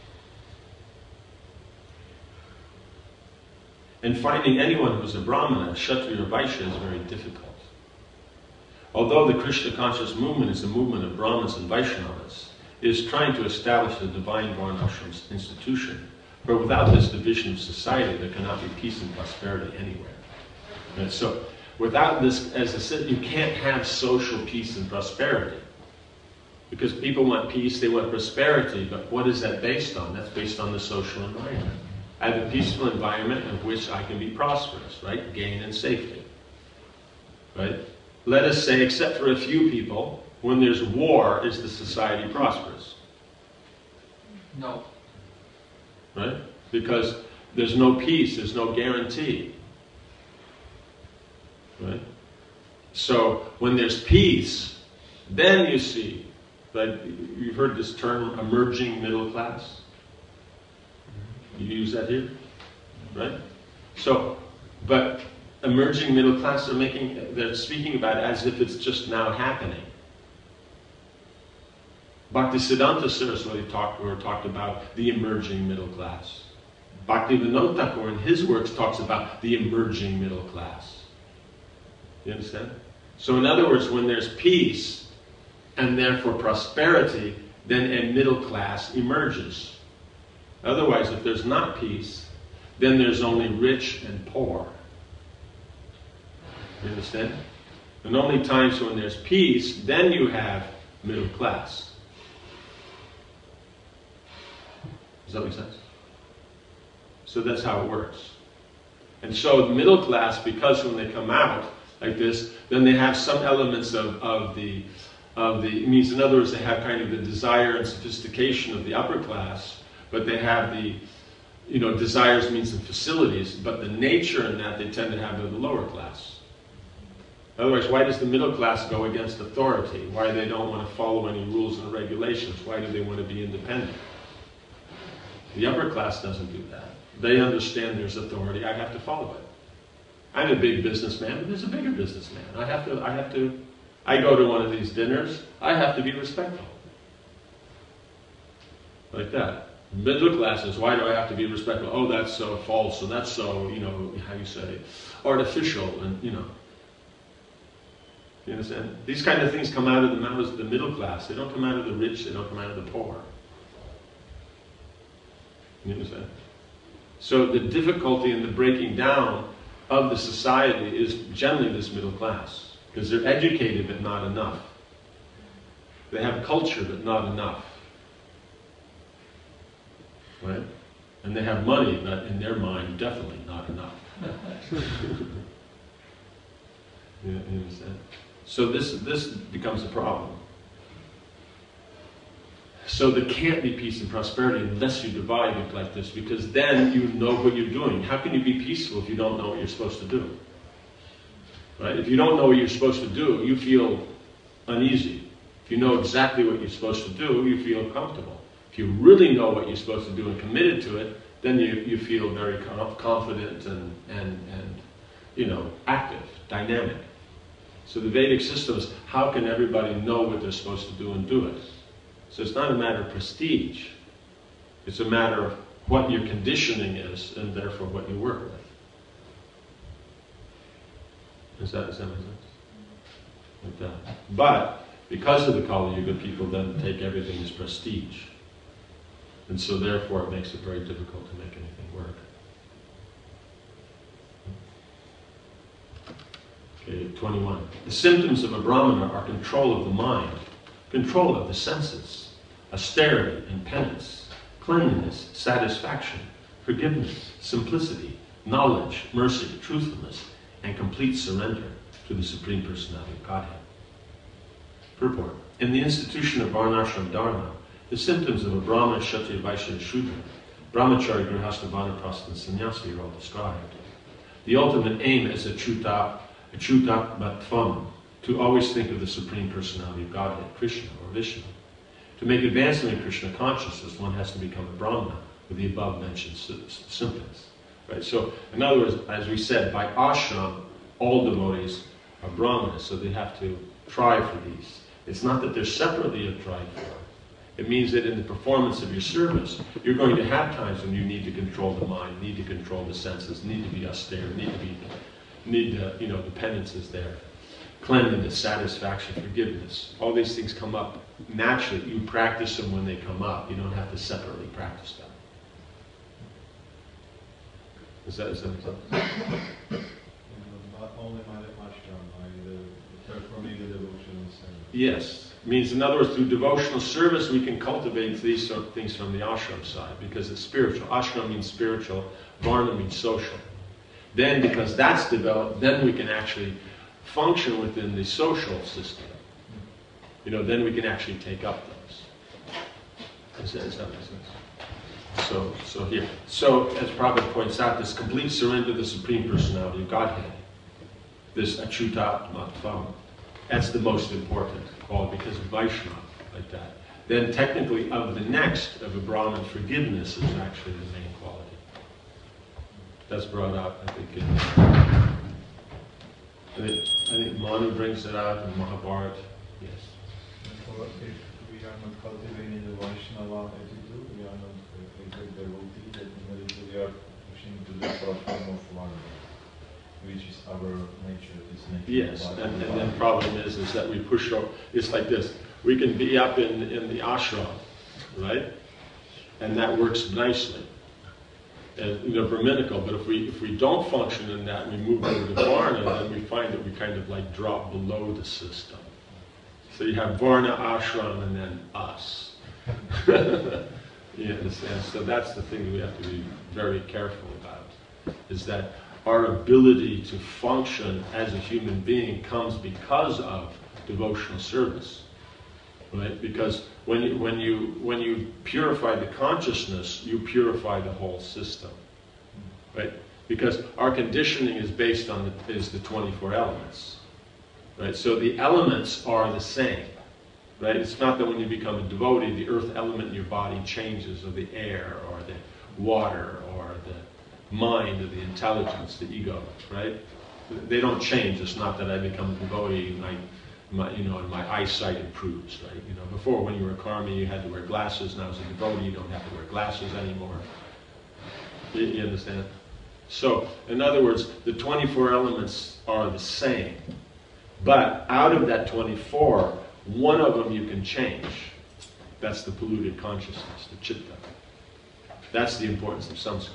And finding anyone who's a Brahmana, Kshatriya, or Vaishya is very difficult. Although the Krishna conscious movement is a movement of Brahmins and Vaishnavas, it is trying to establish the divine Varnashram institution. But without this division of society, there cannot be peace and prosperity anywhere. And so, without this, as I said, you can't have social peace and prosperity. Because people want peace, they want prosperity, but what is that based on? That's based on the social environment. I have a peaceful environment in which I can be prosperous, right? Gain and safety, right? Let us say, except for a few people, when there's war, is the society prosperous? No. Right? Because there's no peace, there's no guarantee. Right? So when there's peace, then you see, right? You've heard this term, emerging middle class. You use that here, right? So, but emerging middle class are making, they're speaking about it as if it's just now happening. Bhaktisiddhanta Saraswati talked, or talked about the emerging middle class. Bhaktivinoda Thakur in his works talks about the emerging middle class. You understand? So in other words, when there's peace and therefore prosperity, then a middle class emerges. Otherwise, if there's not peace, then there's only rich and poor. You understand? And only times when there's peace, then you have middle class. Does that make sense? So that's how it works. And so the middle class, because when they come out like this, then they have some elements of, of the, of the, it means in other words, they have kind of the desire and sophistication of the upper class, but they have the, you know, desires, means, and facilities, but the nature in that they tend to have of the lower class. Otherwise, why does the middle class go against authority? Why they don't want to follow any rules and regulations? Why do they want to be independent? The upper class doesn't do that. They understand there's authority, I have to follow it. I'm a big businessman, but there's a bigger businessman. I have to, I have to, I go to one of these dinners, I have to be respectful. Like that. Middle classes, why do I have to be respectful? Oh, that's so false, and that's so, you know, how you say, artificial, and, you know. You understand? These kind of things come out of the mouths of the middle class. They don't come out of the rich, they don't come out of the poor. You understand? So the difficulty in the breaking down of the society is generally this middle class. Because they're educated, but not enough. They have culture, but not enough. right? And they have money, but in their mind, definitely not enough. You understand? So this, this becomes a problem. So there can't be peace and prosperity unless you divide it like this, because then you know what you're doing. How can you be peaceful if you don't know what you're supposed to do? Right? If you don't know what you're supposed to do, you feel uneasy. If you know exactly what you're supposed to do, you feel comfortable. If you really know what you're supposed to do and committed to it, then you, you feel very confident and, and, and, you know, active, dynamic. So the Vedic system is, how can everybody know what they're supposed to do and do it? So it's not a matter of prestige. It's a matter of what your conditioning is, and therefore what you work with. Does that, does that make sense? Like that. But because of the Kali Yuga, people then take everything as prestige. And so therefore it makes it very difficult to make anything work. Okay, twenty-one. The symptoms of a Brahmana are control of the mind, control of the senses, austerity and penance, cleanliness, satisfaction, forgiveness, simplicity, knowledge, mercy, truthfulness, and complete surrender to the Supreme Personality of Godhead. Purport. In the institution of Varnashram Dharma, the symptoms of a Brahmana, Kshatriya, Vaishya, and Shudra, Brahmachari, Grihastha, Vanaprastha, and Sannyasi are all described. The ultimate aim is a Chuta, a Chutatmatvam, to always think of the Supreme Personality of Godhead, Krishna or Vishnu. To make advancement in Krishna consciousness, one has to become a Brahmana with the above mentioned symptoms. Right? So, in other words, as we said, by ashram, all devotees are Brahmanas, so they have to try for these. It's not that they're separately tried for. It means that in the performance of your service, you're going to have times when you need to control the mind, need to control the senses, need to be austere, need to be, need to, you know, the penance is there. Cleanliness, satisfaction, forgiveness. All these things come up naturally. You practice them when they come up. You don't have to separately practice them. Is that, is that only my ashram, the performing the devotional service. Yes. Means, in other words, through devotional service, we can cultivate these sort of things from the ashram side, because it's spiritual. Ashram means spiritual, varna means social. Then, because that's developed, then we can actually function within the social system. You know, then we can actually take up those. Does that, does that make sense? So, so here. So, as Prabhupada points out, this complete surrender to the Supreme Personality of Godhead, this Achyutatmatvam, that's the most important quality, because of Vaishnava, like that. Then technically, of the next, of a Brahman, forgiveness is actually the main quality. That's brought out, I think, in, I think, I think Manu brings it out in Mahabharata. Yes. So if we are not cultivating the Vaishnava attitude, we are not a great devotee, that immediately we are pushing to the platform of Varna, which is our nature, this nature. Yes, and, and then the problem is, is that we push over, it's like this, we can be up in, in the ashram, right? And that works nicely, and, you know, Brahminical, but if we, if we don't function in that, and we move over to Varna, then we find that we kind of like drop below the system. So you have Varna, ashram, and then us. You understand? So that's the thing we have to be very careful about, is that our ability to function as a human being comes because of devotional service, right? Because when you, when you, when you purify the consciousness, you purify the whole system, right? Because our conditioning is based on the, is the twenty-four elements, right? So the elements are the same, right? It's not that when you become a devotee, the earth element in your body changes, or the air, or the water, or the mind, or the intelligence, the ego, right? They don't change. It's not that I become a devotee and I, my, you know, and my eyesight improves, right? You know, before when you were a karmi, you had to wear glasses. Now as a devotee, you don't have to wear glasses anymore. You, you understand? So, in other words, the twenty-four elements are the same, but out of that twenty-four, one of them you can change. That's the polluted consciousness, the chitta. That's the importance of samskara.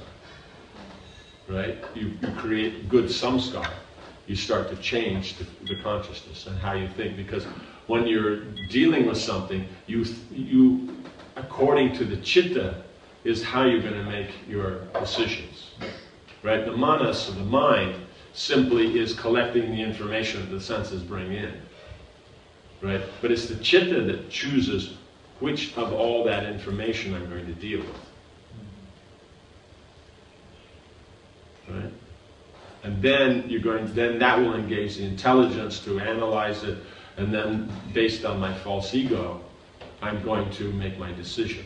Right? You, you create good samskara. You start to change the, the consciousness and how you think. Because when you're dealing with something, you, you, according to the chitta, is how you're going to make your decisions. Right? The manas, or the mind, simply is collecting the information that the senses bring in. Right? But it's the chitta that chooses which of all that information I'm going to deal with. Right? And then you're going to, then that will engage the intelligence to analyze it, and then based on my false ego, I'm going to make my decision.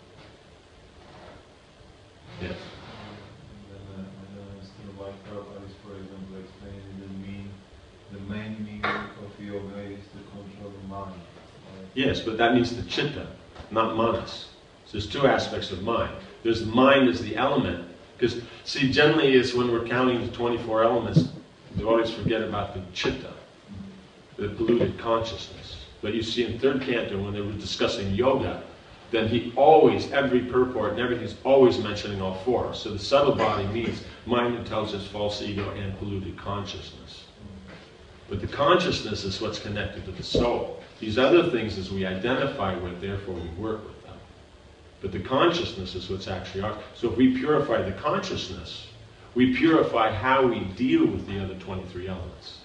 Yes. And then, uh, and then still like Prabhupada is, for example, explaining the mean, the main meaning of yoga is to control the mind. Right? Yes, but that means the chitta, not manas. So there's two aspects of mind. There's the mind as the element. Because, see, generally it's when we're counting the twenty-four elements, we always forget about the chitta, the polluted consciousness. But you see in third canto, when they were discussing yoga, then he always, every purport and everything's always mentioning all four. So the subtle body means mind, intelligence, false ego, and polluted consciousness. But the consciousness is what's connected to the soul. These other things as we identify with, therefore we work with. But the consciousness is what's actually ours. So if we purify the consciousness, we purify how we deal with the other twenty-three elements.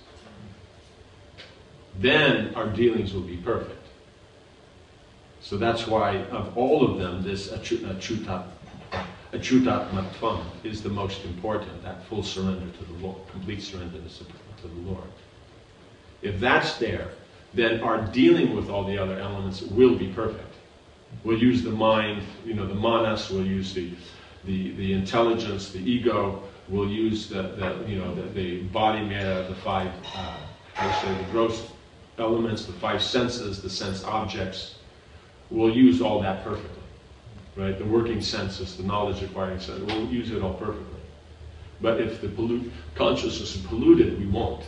Then our dealings will be perfect. So that's why of all of them, this achutat, achutatmatvam is the most important, that full surrender to the Lord, complete surrender to the Lord. If that's there, then our dealing with all the other elements will be perfect. We'll use the mind, you know, the manas, we'll use the, the, the intelligence, the ego, we'll use the, the you know, the, the body made out of the five, uh, I would say the gross elements, the five senses, the sense objects. We'll use all that perfectly, right? The working senses, the knowledge acquiring senses, we'll use it all perfectly. But if the pollute, consciousness is polluted, we won't.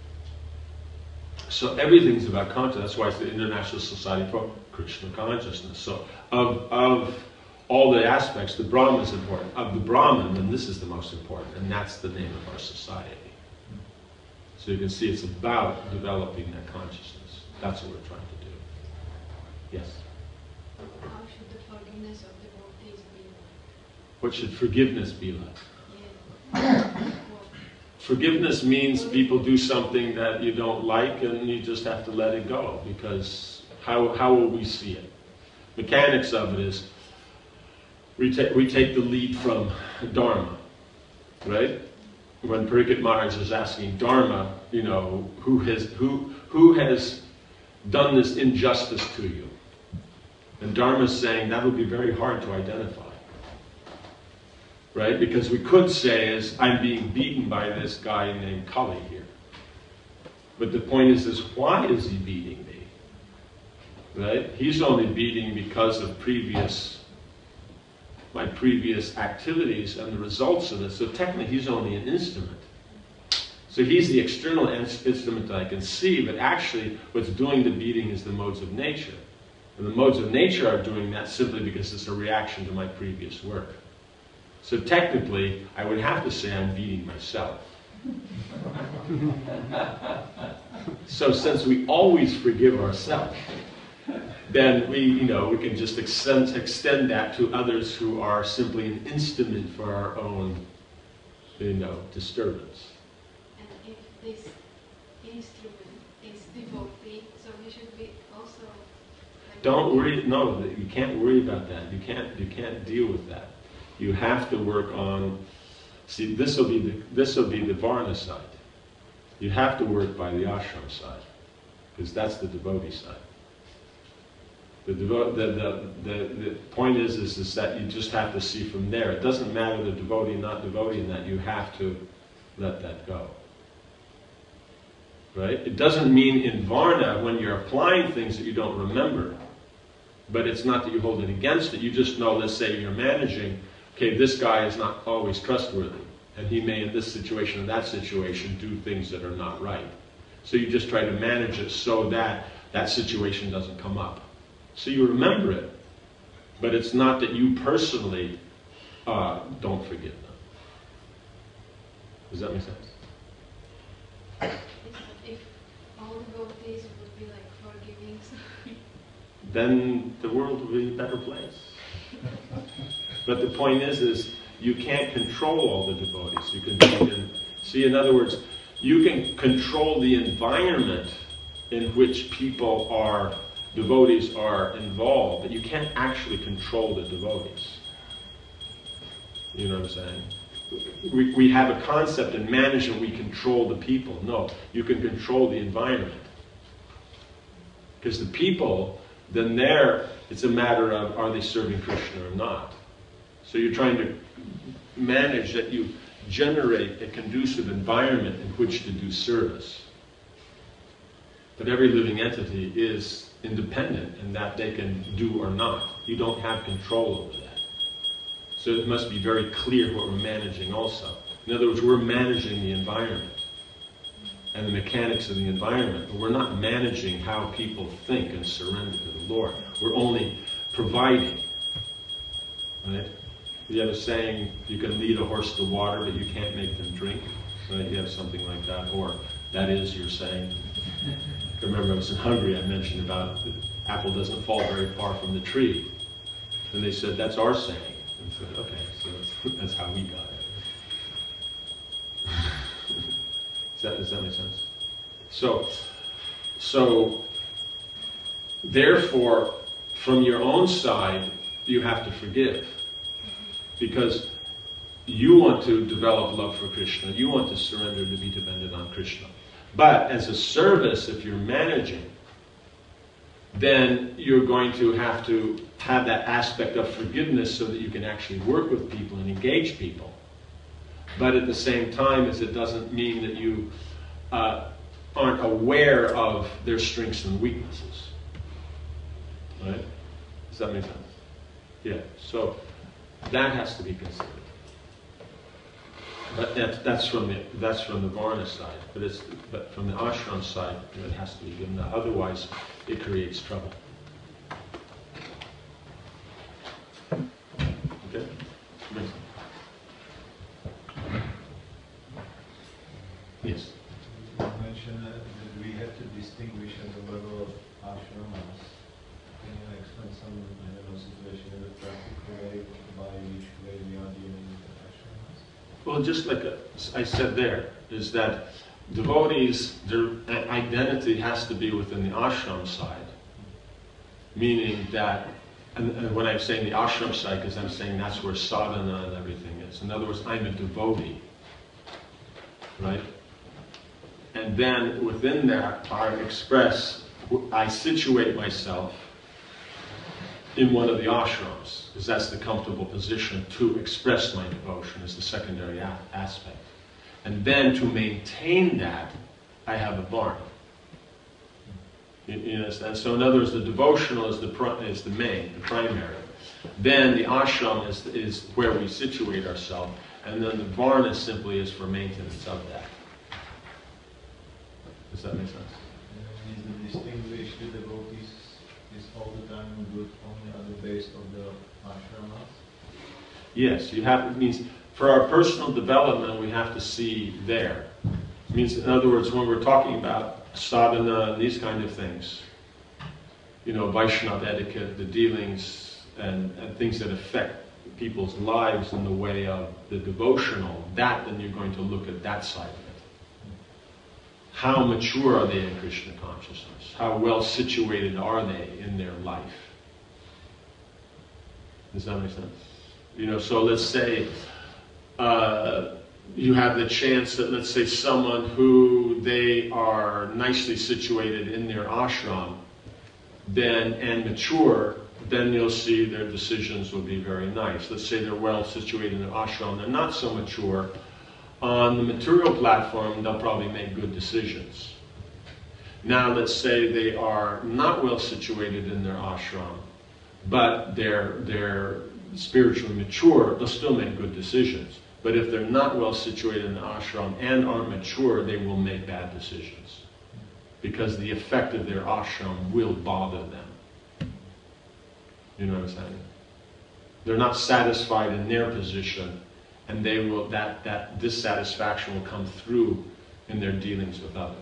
So everything's about consciousness. That's why it's the International Society for Krishna Consciousness. So of, of all the aspects, the Brahman is important. Of the Brahman, then this is the most important, and that's the name of our society. So you can see it's about developing that consciousness. That's what we're trying to do. Yes? How should the forgiveness of devotees be like? What should forgiveness be like? Yeah. Forgiveness means people do something that you don't like and you just have to let it go, because how, how will we see it? Mechanics of it is, we, ta we take the lead from Dharma, right? When Parikshit Maharaj is asking Dharma, you know, who has, who, who has done this injustice to you? And Dharma is saying that would be very hard to identify. Right? Because we could say is, I'm being beaten by this guy named Kali here. But the point is, is why is he beating me? Right? He's only beating because of previous, my previous activities and the results of it. So technically he's only an instrument. So he's the external instrument that I can see, but actually what's doing the beating is the modes of nature. And the modes of nature are doing that simply because it's a reaction to my previous work. So technically, I would have to say I'm beating myself. So since we always forgive ourselves, then we, you know, we can just extend, extend that to others who are simply an instrument for our own, you know, disturbance. And if this instrument is devotee, so we should be also. Like, don't worry. No, you can't worry about that. You can't. You can't deal with that. You have to work on, see, this will be the, this will be the Varna side. You have to work by the ashram side, because that's the devotee side. The, devo the, the, the, the point is, is, is that you just have to see from there. It doesn't matter the devotee, not devotee, in that you have to let that go. Right? It doesn't mean in Varna, when you're applying things that you don't remember, but it's not that you hold it against it. You just know, let's say you're managing, okay, this guy is not always trustworthy, and he may in this situation and that situation do things that are not right. So you just try to manage it so that that situation doesn't come up. So you remember it, but it's not that you personally uh, don't forgive them. Does that make sense? If all devotees would be like forgiving, Then the world will be a better place. But the point is, is you can't control all the devotees. You can, you can see, in other words, you can control the environment in which people are, devotees are involved, but you can't actually control the devotees. You know what I'm saying? We, we have a concept in management, we control the people. No, you can control the environment. Because the people, then there, it's a matter of, are they serving Krishna or not? So you're trying to manage that you generate a conducive environment in which to do service. But every living entity is independent in that they can do or not. You don't have control over that. So it must be very clear what we're managing also. In other words, we're managing the environment and the mechanics of the environment, but we're not managing how people think and surrender to the Lord. We're only providing. Right? You have a saying, you can lead a horse to water, but you can't make them drink. Right? You have something like that, or that is your saying. I remember I was in Hungary, I mentioned about the apple doesn't fall very far from the tree. And they said, that's our saying. And I said, okay, so that's, that's how we got it. does, that, does that make sense? So, so, therefore, from your own side, you have to forgive. Because you want to develop love for Krishna, you want to surrender to be dependent on Krishna. But as a service, if you're managing, then you're going to have to have that aspect of forgiveness so that you can actually work with people and engage people. But at the same time, as it doesn't mean that you uh, aren't aware of their strengths and weaknesses. Right? Does that make sense? Yeah. So that has to be considered. But that's, that's from the that's from the Varna side. But it's but from the ashram side, it has to be given. Otherwise, it creates trouble. Okay. Yes. You mentioned that we have to distinguish at the level of ashramas. Can you explain some, I don't know, situation in the practical way by which way we are dealing with the ashramas? Well, just like I said there, is that devotees, their identity has to be within the ashram side. Meaning that, and, and when I'm saying the ashram side, because I'm saying that's where sadhana and everything is. In other words, I'm a devotee. Right? And then within that, I express, I situate myself in one of the ashrams, because that's the comfortable position to express my devotion as the secondary a- aspect. And then to maintain that, I have a varna. You, you understand? So in other words, the devotional is the pr- is the main, the primary. Then the ashram is, is where we situate ourselves, and then the varna simply is for maintenance of that. Does that make sense? Uh, is the distinguished devotees is all the time good only on the base of the ashramas? Yes, you have. It means for our personal development, we have to see there. It means, in other words, when we're talking about sadhana and these kind of things, you know, Vaishnava etiquette, the dealings and, and things that affect people's lives in the way of the devotional, that then you're going to look at that side of it. How mature are they in Krishna consciousness? How well situated are they in their life? Does that make sense? You know, so let's say uh, you have the chance that, let's say, someone who they are nicely situated in their ashram, then and mature, then you'll see their decisions will be very nice. Let's say they're well situated in their ashram, they're not so mature. On the material platform, they'll probably make good decisions. Now, let's say they are not well situated in their ashram, but they're, they're spiritually mature, they'll still make good decisions. But if they're not well situated in the ashram and aren't mature, they will make bad decisions. Because the effect of their ashram will bother them. You know what I'm saying? They're not satisfied in their position, and they will that, that dissatisfaction will come through in their dealings with others.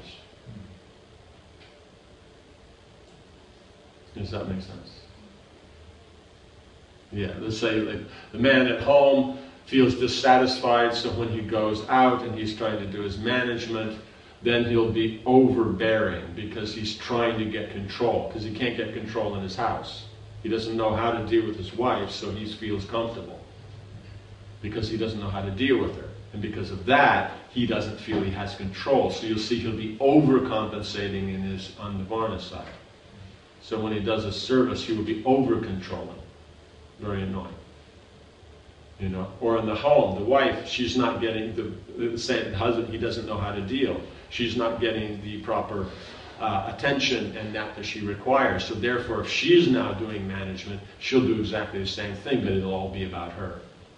Does that make sense? Yeah, let's say like the man at home feels dissatisfied, so when he goes out and he's trying to do his management, then he'll be overbearing because he's trying to get control, because he can't get control in his house. He doesn't know how to deal with his wife, so he feels comfortable because he doesn't know how to deal with her. And because of that, he doesn't feel he has control. So you'll see he'll be overcompensating in his, on the Varna side. So when he does a service, he will be over-controlling. Very annoying. You know, or in the home, the wife, she's not getting the, the same husband, he doesn't know how to deal. She's not getting the proper uh, attention and that that she requires. So therefore, if she's now doing management, she'll do exactly the same thing, but it'll all be about her.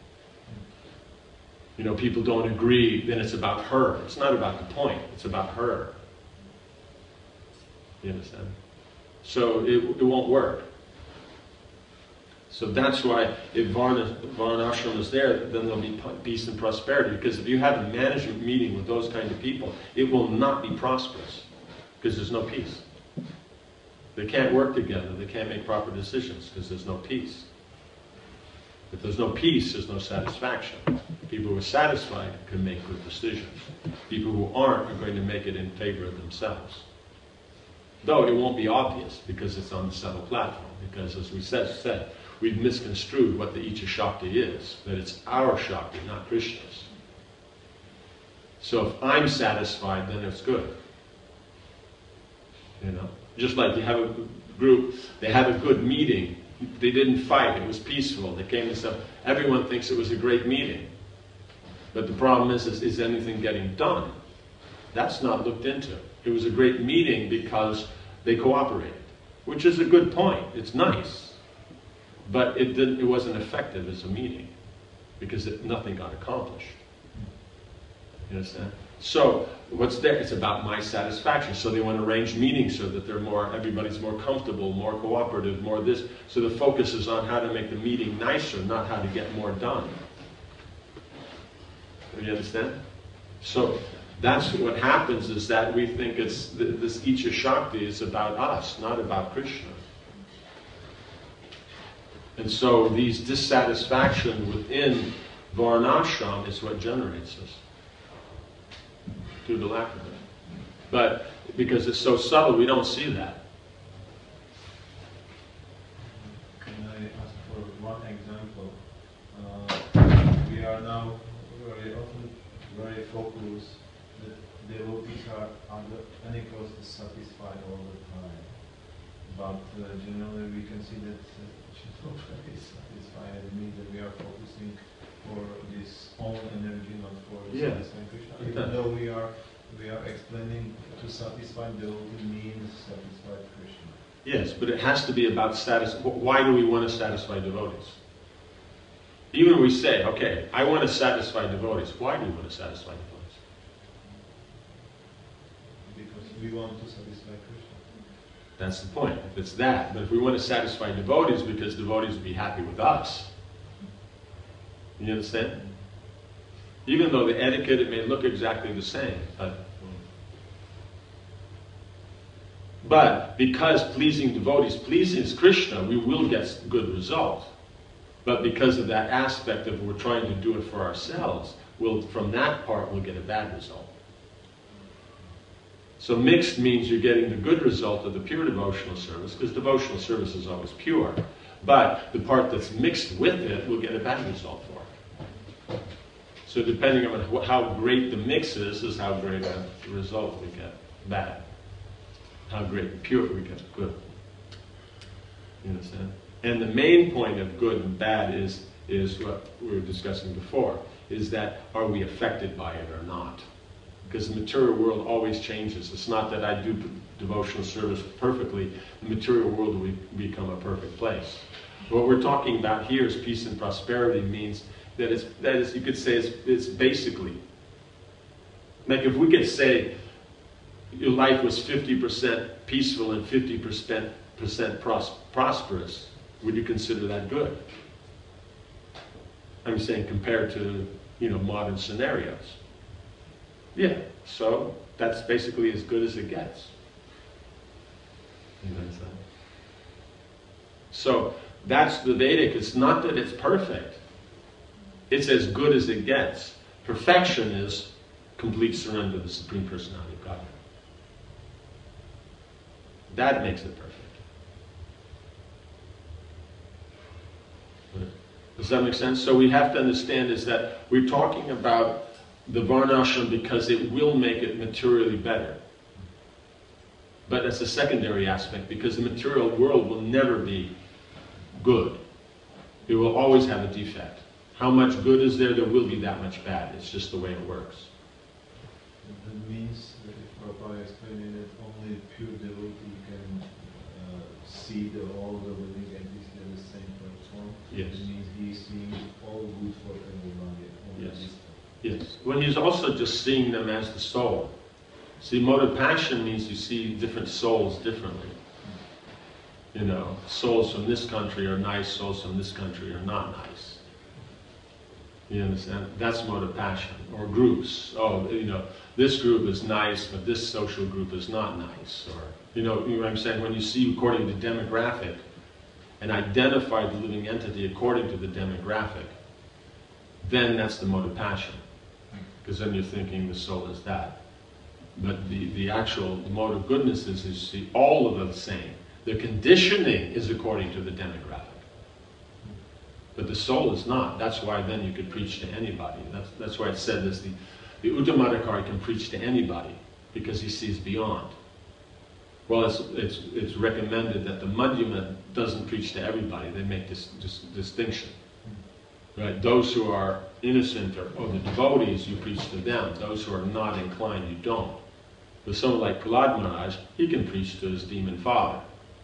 You know, people don't agree, then it's about her. It's not about the point, it's about her. You understand? So it, it won't work. So that's why if Varna, Varnashram is there, then there'll be peace and prosperity. Because if you have a management meeting with those kind of people, it will not be prosperous. Because there's no peace. They can't work together. They can't make proper decisions because there's no peace. If there's no peace, there's no satisfaction. People who are satisfied can make good decisions. People who aren't are going to make it in favor of themselves. Though it won't be obvious because it's on the subtle platform. Because as we said, said we've misconstrued what the Icha Shakti is, that it's our Shakti, not Krishna's. So if I'm satisfied, then it's good. You know, just like you have a group, they have a good meeting, they didn't fight, it was peaceful, they came to some, everyone thinks it was a great meeting. But the problem is, is, is anything getting done? That's not looked into. It was a great meeting because they cooperated, which is a good point, it's nice. But it, didn't, it wasn't effective as a meeting because it, nothing got accomplished. You understand? So what's there? It's about my satisfaction. So they want to arrange meetings so that they're more, everybody's more comfortable, more cooperative, more this. So the focus is on how to make the meeting nicer, not how to get more done. You understand? So that's what happens is that we think it's this Icha Shakti is about us, not about Krishna. And so these dissatisfaction within Varnashram is what generates us. Through the lack of it. But because it's so subtle, we don't see that. Can I ask for one example? Uh, we are now very often very focused that devotees are under any cost satisfied all the time. But uh, generally we can see that uh, she's not very satisfied. It means that we are focusing for this own energy, not for Yeah. satisfying Krishna. Even though we are we are explaining to satisfy devotee means satisfy Krishna. Yes, but it has to be about status. Why do we want to satisfy devotees? Even we say, okay, I want to satisfy devotees. Why do you want to satisfy devotees? Because we want to satisfy Krishna. That's the point. If it's that. But if we want to satisfy devotees because devotees will be happy with us, you understand? Even though the etiquette, it may look exactly the same, but but because pleasing devotees pleases Krishna, we will get good results. But because of that aspect of we're trying to do it for ourselves, we'll, from that part we'll get a bad result. So mixed means you're getting the good result of the pure devotional service, because devotional service is always pure. But the part that's mixed with it will get a bad result for it. So depending on how great the mix is, is how great a result we get. Bad. How great and pure we get. Good. You understand? And the main point of good and bad is, is what we were discussing before, is that are we affected by it or not? Because the material world always changes. It's not that I do devotional service perfectly. The material world will become a perfect place. What we're talking about here is peace and prosperity means that it's, that is, you could say it's, it's basically, like if we could say your life was fifty percent peaceful and fifty percent pros prosperous, would you consider that good? I'm saying compared to, you know, modern scenarios. Yeah, so that's basically as good as it gets. You know what I'm saying? So That's the Vedic. It's not that it's perfect. It's as good as it gets. Perfection is complete surrender to the Supreme Personality of God. That makes it perfect. Does that make sense? So we have to understand is that we're talking about the Varnashram because it will make it materially better. But that's a secondary aspect, because the material world will never be good. It will always have a defect. How much good is there? There will be that much bad. It's just the way it works. That means, that if Prabhupada explaining that only pure devotee can uh, see the, all the living entities in the same form. Yes. It means he's seeing all good for everybody. Only Yes. this. Yes. When he's also just seeing them as the soul. See, mode of passion means you see different souls differently. You know, souls from this country are nice, souls from this country are not nice. You understand? That's mode of passion. Or groups. Oh, you know, this group is nice, but this social group is not nice. Or, you know, you know what I'm saying? When you see according to demographic and identify the living entity according to the demographic, then that's the mode of passion. Because then you're thinking the soul is that. But the, the actual mode of goodness is you see all of them the same. The conditioning is according to the demographic. But the soul is not. That's why then you could preach to anybody. That's, that's why it said this, the, the Uttamadhikari can preach to anybody because he sees beyond. Well, it's, it's, it's recommended that the Madhyama doesn't preach to everybody. They make this, this distinction. Right? Those who are innocent or, or the devotees, you preach to them. Those who are not inclined, you don't. But someone like Prahlad Maharaj, he can preach to his demon father.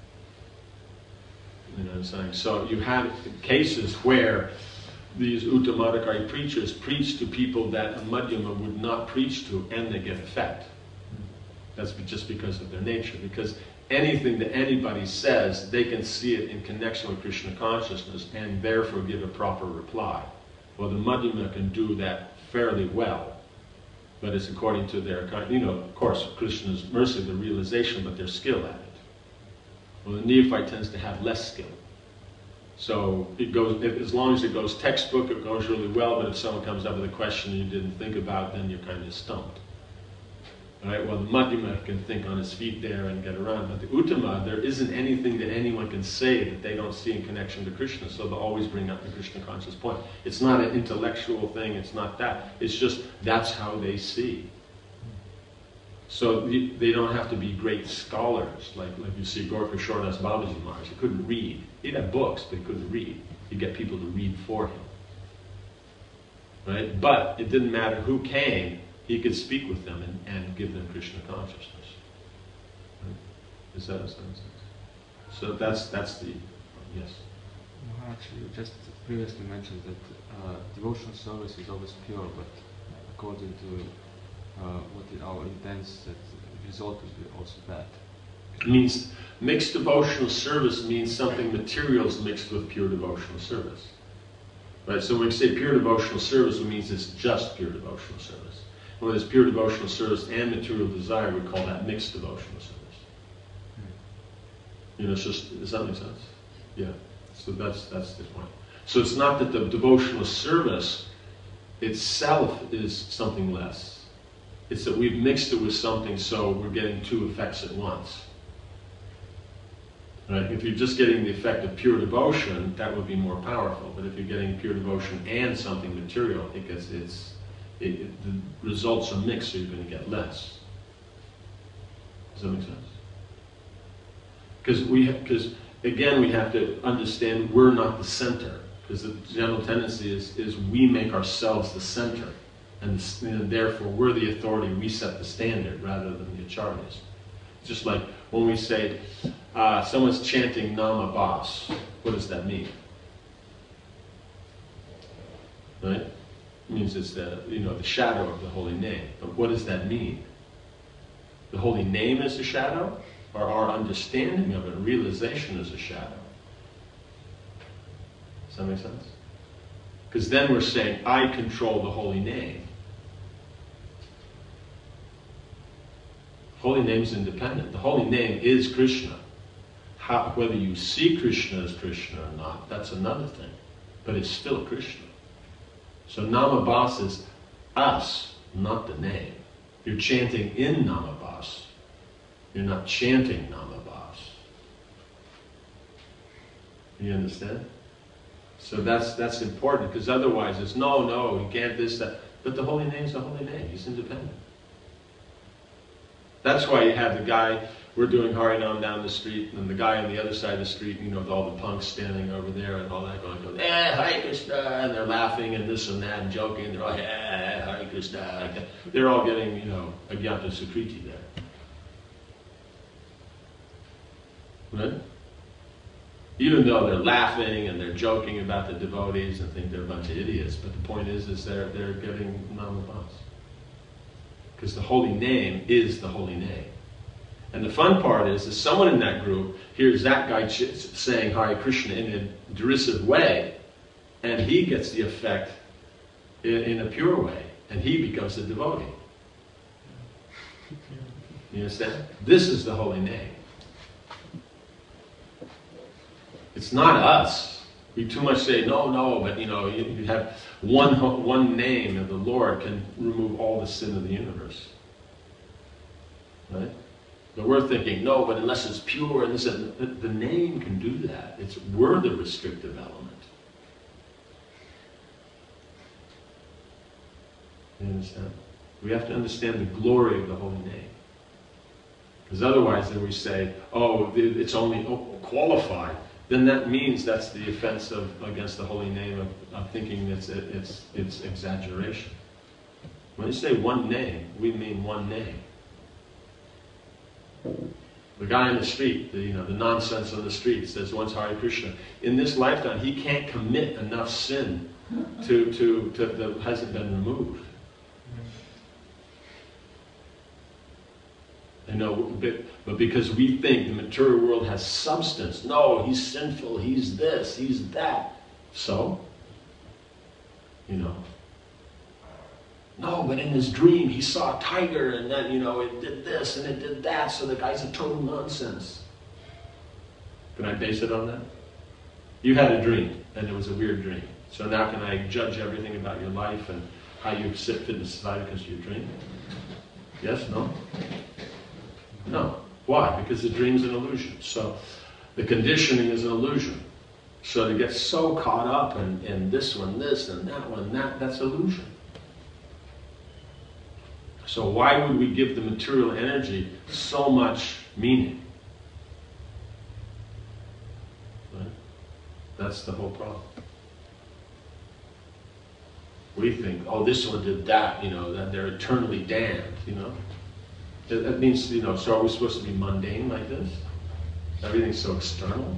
You know what I'm saying? So you have cases where these Uttamadhikari preachers preach to people that a Madhyama would not preach to, and they get effect. That's just because of their nature. Because anything that anybody says, they can see it in connection with Krishna consciousness and therefore give a proper reply. Well, the Madhyama can do that fairly well, but it's according to their, you know, of course, Krishna's mercy, the realization, but their skill at it. Well, the neophyte tends to have less skill. So it goes, if, as long as it goes textbook, it goes really well, but if someone comes up with a question you didn't think about, then you're kind of stumped. All right, well, the Madhyama can think on his feet there and get around, but the Uttama, there isn't anything that anyone can say that they don't see in connection to Krishna, so they'll always bring up the Krishna conscious point. It's not an intellectual thing, it's not that. It's just, that's how they see. So they don't have to be great scholars, like, like you see Gorkha Shornas Babaji Maharaj. He couldn't read. He'd have books, but he couldn't read. He'd get people to read for him. Right? But it didn't matter who came, he could speak with them and, and give them Krishna consciousness. Right? Is that a sense? So that's that's the yes. Maharaj, you just previously mentioned that uh, devotional service is always pure, but according to uh, what it, our intents, that the result will be also bad. It means mixed devotional service means something material is mixed with pure devotional service. Right? So when we say pure devotional service, it means it's just pure devotional service. When there's pure devotional service and material desire, we call that mixed devotional service. You know, it's just, does that make sense? Yeah. So that's that's the point. So it's not that the devotional service itself is something less. It's that we've mixed it with something, so we're getting two effects at once. Right? If you're just getting the effect of pure devotion, that would be more powerful. But if you're getting pure devotion and something material, it gets it's it, it, the results are mixed, so you're going to get less. Does that make sense? Because we, because again, we have to understand we're not the center. Because the general tendency is is we make ourselves the center, and, and therefore we're the authority. We set the standard rather than the acharyas. Just like when we say uh, someone's chanting Nama Bas, what does that mean? Right? It means it's the, you know, the shadow of the holy name. But what does that mean? The holy name is a shadow, or our understanding of it, realization is a shadow? Does that make sense? Because then we're saying, I control the holy name. Holy name is independent. The holy name is Krishna. how, whether you see Krishna as Krishna or not, that's another thing. But it's still Krishna. So Namabhas is us, not the name. You're chanting in Namabhas. You're not chanting Namabhas. You understand? So that's that's important, because otherwise it's no, no, you can't this, that. But the holy name is the holy name. He's independent. That's why you have the guy, we're doing Harinam down the street, and the guy on the other side of the street, you know, with all the punks standing over there and all that going, eh, Hare Krishna, and they're laughing and this and that and joking, they're all, eh, Hare Krishna, like that. They're all getting, you know, Agyata Sukriti there. Right? Even though they're laughing and they're joking about the devotees and think they're a bunch of idiots, but the point is, is they're, they're getting Namabhas. Because the holy name is the holy name. And the fun part is, is someone in that group hears that guy ch- saying Hare Krishna in a derisive way, and he gets the effect in, in a pure way, and he becomes a devotee. You understand? This is the holy name. It's not us. We too much say, no, no, but you know, you, you have one, one name of the Lord can remove all the sin of the universe. Right? But we're thinking, no, but unless it's pure, and this, and the, the name can do that. It's, we're the restrictive element. You understand? We have to understand the glory of the holy name. Because otherwise then we say, oh, it's only qualified. Then that means that's the offense of against the holy name of, of thinking it's, it's, it's exaggeration. When you say one name, we mean one name. The guy in the street, the, you know, the nonsense on the street says once Hare Krishna. In this lifetime, he can't commit enough sin to, to, to that hasn't been removed. You know, but, but because we think the material world has substance, no, he's sinful, he's this, he's that. So, you know, no, but in his dream he saw a tiger and then, you know, it did this and it did that, so the guy's a total nonsense. Can I base it on that? You had a dream, and it was a weird dream. So now can I judge everything about your life and how you sit fit in society because of your dream? Yes? No? No. Why? Because the dream's an illusion. So the conditioning is an illusion. So to get so caught up in, in this one, this, and that one, that, that's illusion. So why would we give the material energy so much meaning? Right? That's the whole problem. We think, oh, this one did that, you know, that they're eternally damned, you know. That means, you know, so are we supposed to be mundane like this? Everything's so external?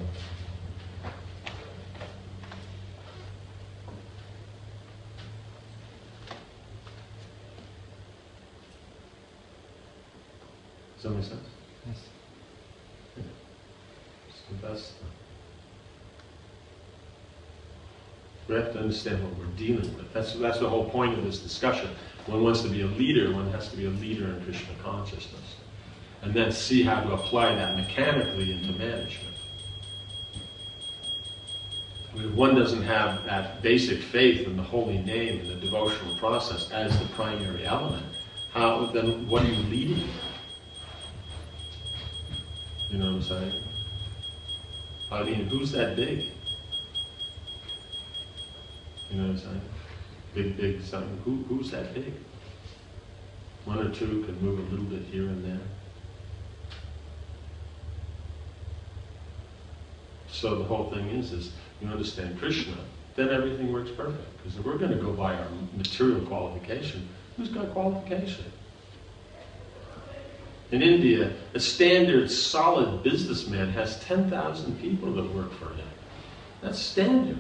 Does that make sense? Yes. Yeah. So that's, we have to understand what we're dealing with. That's, that's the whole point of this discussion. One wants to be a leader, one has to be a leader in Krishna consciousness. And then see how to apply that mechanically into management. I mean, if one doesn't have that basic faith in the holy name and the devotional process as the primary element, how, then what are you leading? You know what I'm saying? I mean, who's that big? You know what I'm saying? Big, big something. Who, who's that big? One or two can move a little bit here and there. So the whole thing is, is you understand Krishna, then everything works perfect. Because if we're going to go by our material qualification, who's got qualification? In India, a standard, solid businessman has ten thousand people that work for him. That's standard.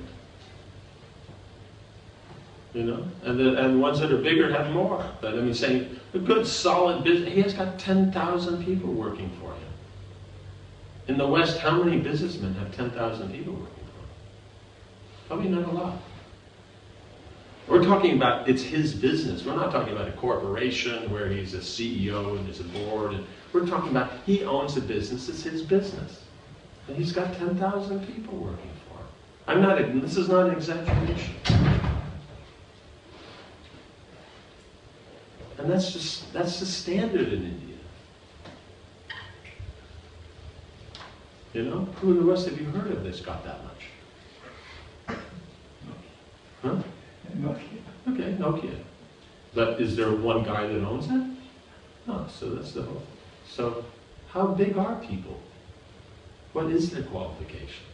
You know, and the and the ones that are bigger have more. But I mean, saying a good, solid business, he has got ten thousand people working for him. In the West, how many businessmen have ten thousand people working for them? Probably not a lot. We're talking about it's his business. We're not talking about a corporation where he's a C E O and there's a board. And we're talking about he owns a business. It's his business. And he's got ten thousand people working for him. I'm not, this is not an exaggeration. And that's just, that's the standard in India. You know, who in the West have you heard of that's got that much? Huh? Nokia. Okay, Nokia. But is there one guy that owns it? No, so that's the whole. So, how big are people? What is their qualification?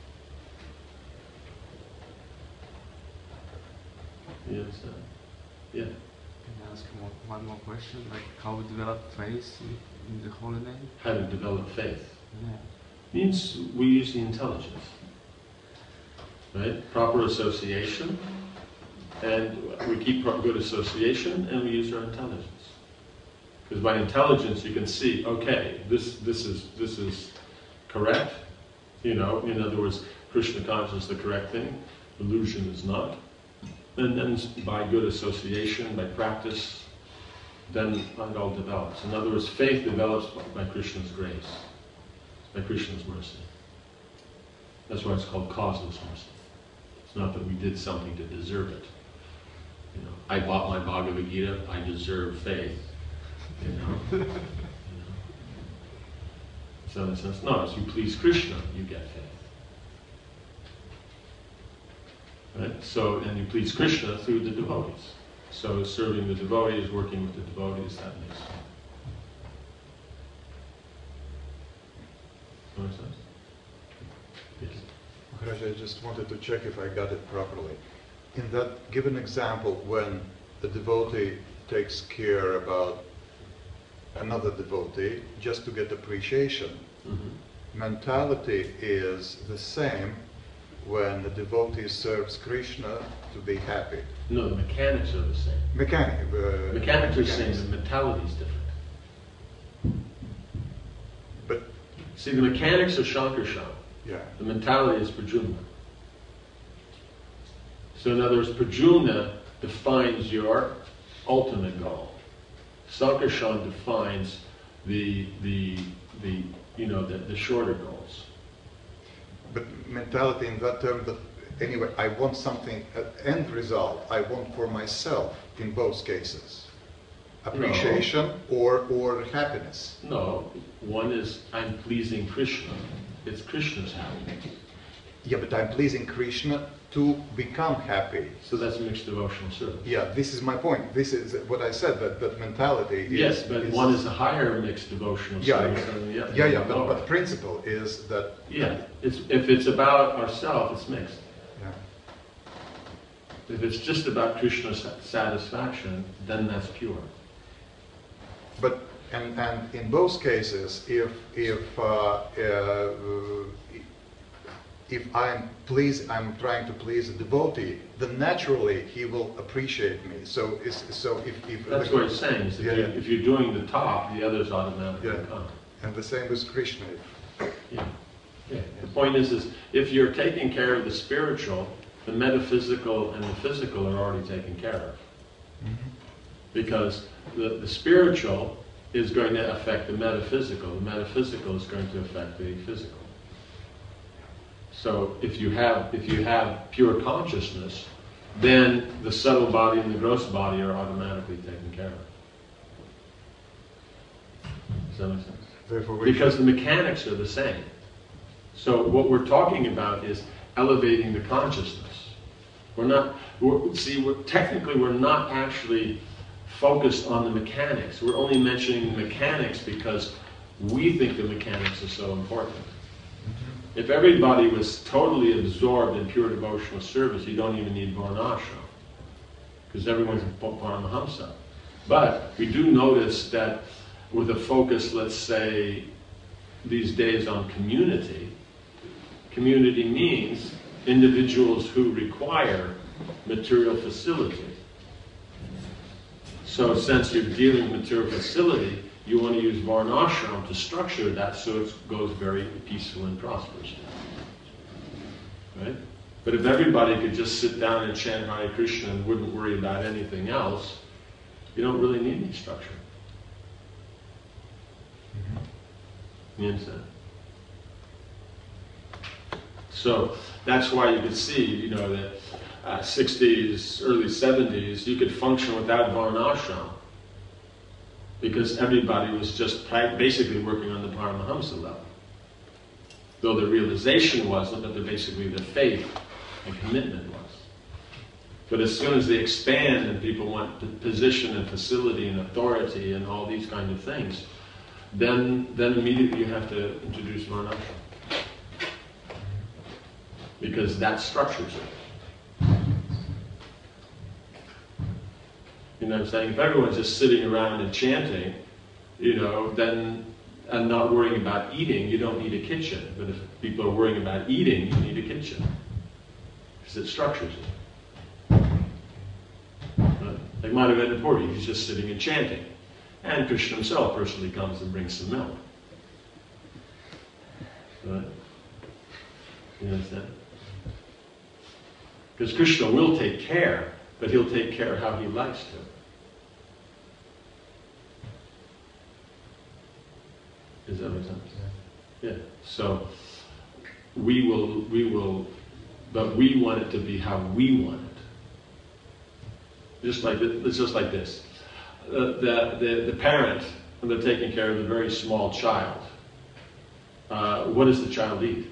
You understand? Yeah. Can I ask one, one more question? Like how we develop faith in, in the Holy Name? How to develop faith? Yeah. Means we use the intelligence. Right? Proper association. And we keep good association and we use our intelligence. Because by intelligence you can see, okay, this this is this is correct. You know, in other words, Krishna consciousness is the correct thing, illusion is not. And then by good association, by practice, then it all develops. In other words, faith develops by Krishna's grace, by Krishna's mercy. That's why it's called causeless mercy. It's not that we did something to deserve it. You know, I bought my Bhagavad Gita, I deserve faith. You know, you know. So in a sense, no, as you please Krishna, you get faith. Right? So, and you please Krishna through the devotees. So serving the devotees, working with the devotees, that makes sense. Makes sense? Yes. Maharaj, I just wanted to check if I got it properly. In that given example, when the devotee takes care about another devotee just to get appreciation, mm-hmm. mentality is the same when the devotee serves Krishna to be happy. No, the mechanics are the same. Mechanic, uh, mechanics are the same, the mentality is different. But see, the mechanics are Shankarshan. Yeah. The mentality is Pradyumna. So in other words, Pradyumna defines your ultimate goal. Sankarshan defines the the the you know the, the shorter goals. But mentality in that term, that anyway, I want something, an end result, I want for myself in both cases. Appreciation no. or or happiness. No, one is I'm pleasing Krishna. It's Krishna's happiness. Yeah, but I'm pleasing Krishna to become happy. So that's mixed devotional service. Yeah, this is my point. This is what I said, that, that mentality is... Yes, but is, one is a higher mixed devotional yeah, service yeah, than the other. Yeah, yeah, but, but the principle is that... Yeah, it's, if it's about ourselves, it's mixed. Yeah. If it's just about Krishna's satisfaction, then that's pure. But, and, and in both cases, if, if uh, uh, if I'm pleased, I'm trying to please a devotee, then naturally he will appreciate me. So, is, so if, if that's the, what it's saying. Is if, yeah, you, yeah. if you're doing the top, the others automatically yeah. come. And the same with Krishna. Yeah. Yeah. The point is, is if you're taking care of the spiritual, the metaphysical and the physical are already taken care of. Mm-hmm. Because the, the spiritual is going to affect the metaphysical. The metaphysical is going to affect the physical. So if you have if you have pure consciousness, then the subtle body and the gross body are automatically taken care of. Does that make sense? Therefore, because the mechanics are the same. So what we're talking about is elevating the consciousness. We're not we're, see we're, technically we're not actually focused on the mechanics. We're only mentioning the mechanics because we think the mechanics are so important. If everybody was totally absorbed in pure devotional service, you don't even need Varnashram, because everyone's Paramahamsa. But we do notice that with a focus, let's say, these days on community, community means individuals who require material facility. So since you're dealing with material facility, you want to use Varnashram to structure that so it goes very peaceful and prosperous. Right? But if everybody could just sit down and chant Hare Krishna and wouldn't worry about anything else, you don't really need any structure. Mm-hmm. You understand? So that's why you could see, you know, that uh, sixties, early seventies, you could function without Varnashram because everybody was just basically working on the Paramahamsa level. Though the realization wasn't, but the, basically the faith and commitment was. But as soon as they expand and people want position and facility and authority and all these kind of things, then then immediately you have to introduce Varnashram. Because that structures it. You know what I'm saying? If everyone's just sitting around and chanting, you know, then and not worrying about eating, you don't need a kitchen. But if people are worrying about eating, you need a kitchen. Because it structures it. Right? Like Madhavendra Puri, he's just sitting and chanting. And Krishna himself personally comes and brings some milk. Right? You understand? Because Krishna will take care, but he'll take care how he likes to. Does that make sense? Yeah. So we will, we will, but we want it to be how we want it. Just like it's just like this. Uh, the, the the parent, when they're taking care of a very small child, uh, what does the child eat?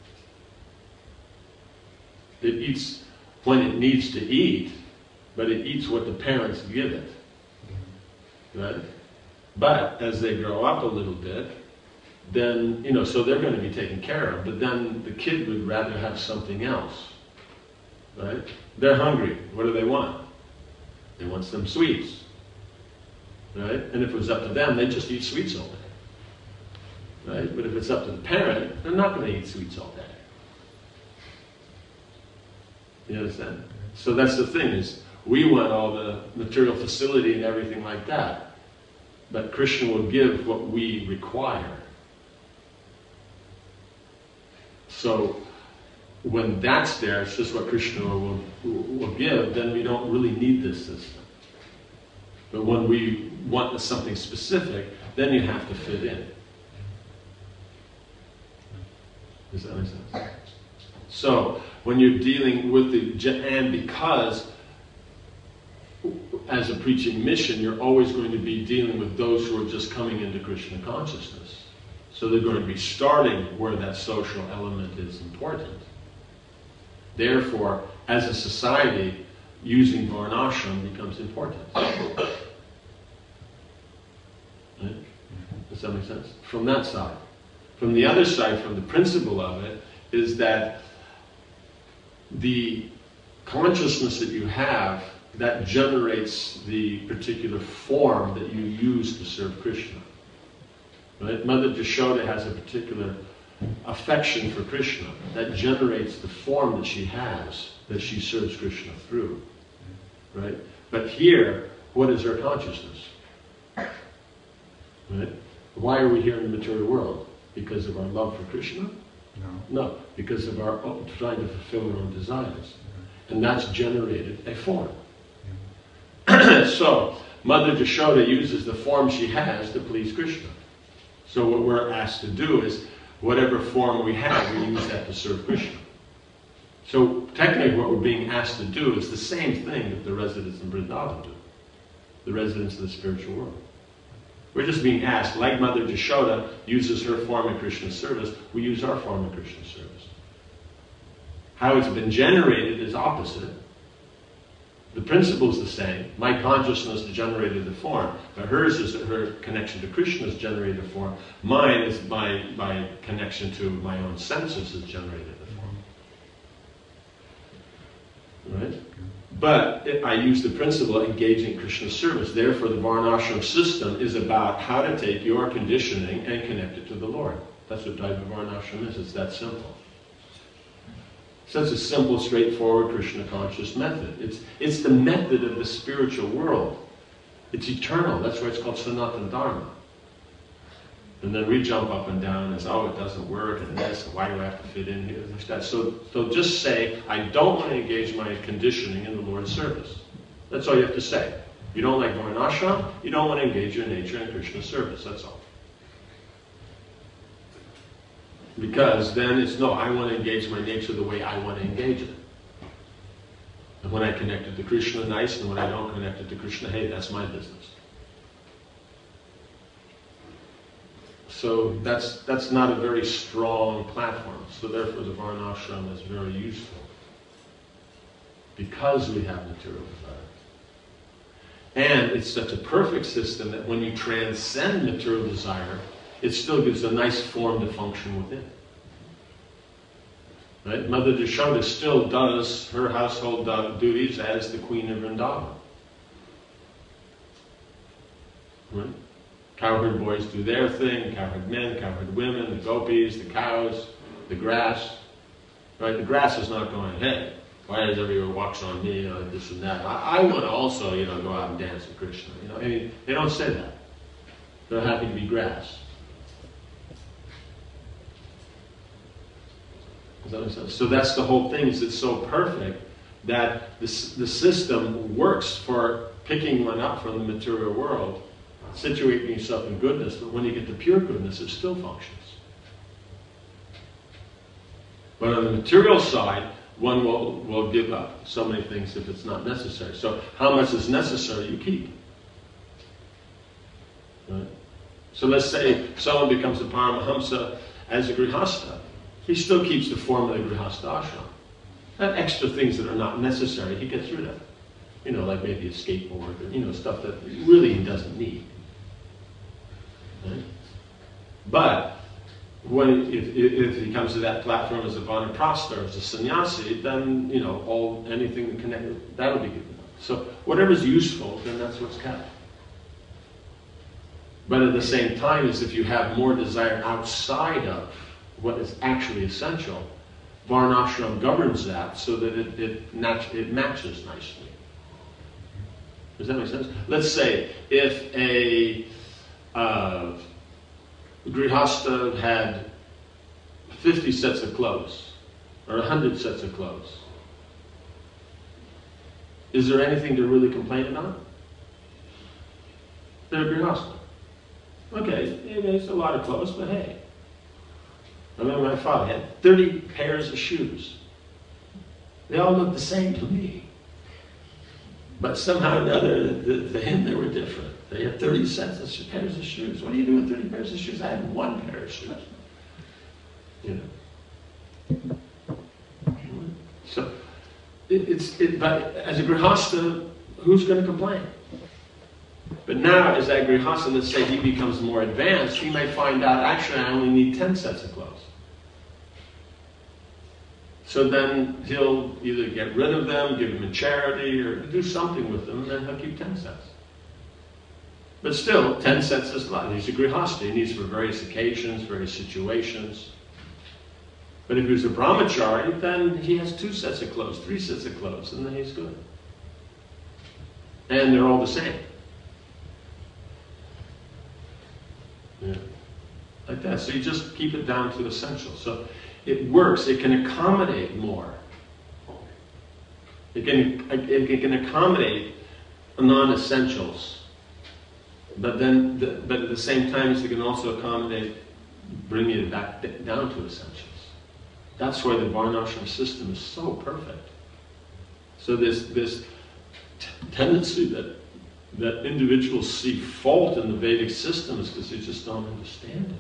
It eats when it needs to eat, but it eats what the parents give it. Right? But as they grow up a little bit, then, you know, so they're going to be taken care of, but then the kid would rather have something else. Right? They're hungry. What do they want? They want some sweets. Right? And if it was up to them, they'd just eat sweets all day. Right? But if it's up to the parent, they're not going to eat sweets all day. You understand? So that's the thing, is we want all the material facility and everything like that. But Krishna will give what we require. So when that's there, it's just what Krishna will, will give, then we don't really need this system. But when we want something specific, then you have to fit in. Does that make sense? So when you're dealing with the, and because as a preaching mission, you're always going to be dealing with those who are just coming into Krishna consciousness. So they're going to be starting where that social element is important. Therefore, as a society, using Varnashram becomes important. Right? Does that make sense? From that side. From the other side, from the principle of it, is that the consciousness that you have, that generates the particular form that you use to serve Krishna. Right? Mother Jashoda has a particular affection for Krishna that generates the form that she has, that she serves Krishna through. Right? But here, what is her consciousness? Right? Why are we here in the material world? Because of our love for Krishna? No. No, because of our own, trying to fulfill our own desires. And that's generated a form. So, Mother Jashoda uses the form she has to please Krishna. So what we're asked to do is, whatever form we have, we use that to serve Krishna. So technically what we're being asked to do is the same thing that the residents in Vrindavan do. The residents of the spiritual world. We're just being asked, like Mother Jashoda uses her form in Krishna's service, we use our form in Krishna's service. How it's been generated is opposite. The principle is the same. My consciousness generated the form, but hers is her connection to Krishna's generated the form. Mine is my, my connection to my own senses has generated the form. Right? But it, I use the principle of engaging Krishna's service. Therefore, the Varnashram system is about how to take your conditioning and connect it to the Lord. That's what Daiva Varnashram is. It's that simple. So it's a simple, straightforward, Krishna-conscious method. It's, it's the method of the spiritual world. It's eternal. That's why it's called Sanatana Dharma. And then we jump up and down and say, oh, it doesn't work, and this, and why do I have to fit in here? And that. So, so just say, I don't want to engage my conditioning in the Lord's service. That's all you have to say. You don't like Varnashram, you don't want to engage your nature in Krishna's service. That's all. Because then it's, no, I want to engage my nature the way I want to engage it. And when I connect it to Krishna, nice, and when I don't connect it to Krishna, hey, that's my business. So that's, that's not a very strong platform. So therefore the Varnashram is very useful. Because we have material desire. And it's such a perfect system that when you transcend material desire, it still gives a nice form to function within. Right? Mother Yashoda still does her household duties as the Queen of Vrindavan. Right? Cowherd boys do their thing, cowherd men, cowherd women, the gopis, the cows, the grass. Right? The grass is not going, hey, why does everyone walks on me, you know, this and that. I, I want to also, you know, go out and dance with Krishna. You know, I mean, they don't say that. They're happy to be grass. Does that make sense? So that's the whole thing, is it's so perfect that this, the system works for picking one up from the material world, situating yourself in goodness, but when you get to pure goodness, it still functions. But on the material side, one will, will give up so many things if it's not necessary. So how much is necessary you keep. Right? So let's say someone becomes a Paramahamsa as a Grihastha. He still keeps the form of the Grihastha ashram. That extra things that are not necessary, he gets rid of. You know, like maybe a skateboard, or, you know, stuff that really he doesn't need. Right? But when if, if he comes to that platform as a vanaprastha, as a sannyasi, then, you know, all anything connected, that'll be given up. So whatever's useful, then that's what's kept. But at the same time, as if you have more desire outside of what is actually essential, Varnashram governs that so that it, it, nat- it matches nicely. Does that make sense? Let's say if a uh, Grihastha had fifty sets of clothes, or one hundred sets of clothes, is there anything to really complain about? They're a Grihastha. Okay, it's a lot of clothes, but hey. I remember my father had thirty pairs of shoes. They all looked the same to me. But somehow or another, to him they were different. They had thirty sets of pairs of shoes. What do you do with thirty pairs of shoes? I had one pair of shoes. You know. So, it, it's, it, but as a Grihastha, who's going to complain? But now, as that Grihastha, let's say he becomes more advanced, he may find out, actually, I only need ten sets of clothes. So then he'll either get rid of them, give them in charity, or do something with them, and then he'll keep ten sets. But still, ten sets is a lot. He's a Grihastha. He needs for various occasions, various situations. But if he's a brahmachari, then he has two sets of clothes, three sets of clothes, and then he's good. And they're all the same. Yeah. Like that. So you just keep it down to essentials. So it works. It can accommodate more. It can, it can accommodate non-essentials. But then, the, but at the same time, it can also accommodate, bring it back down to essentials. That's why the Varnashram system is so perfect. So this this t- tendency that that individuals see fault in the Vedic system is because they just don't understand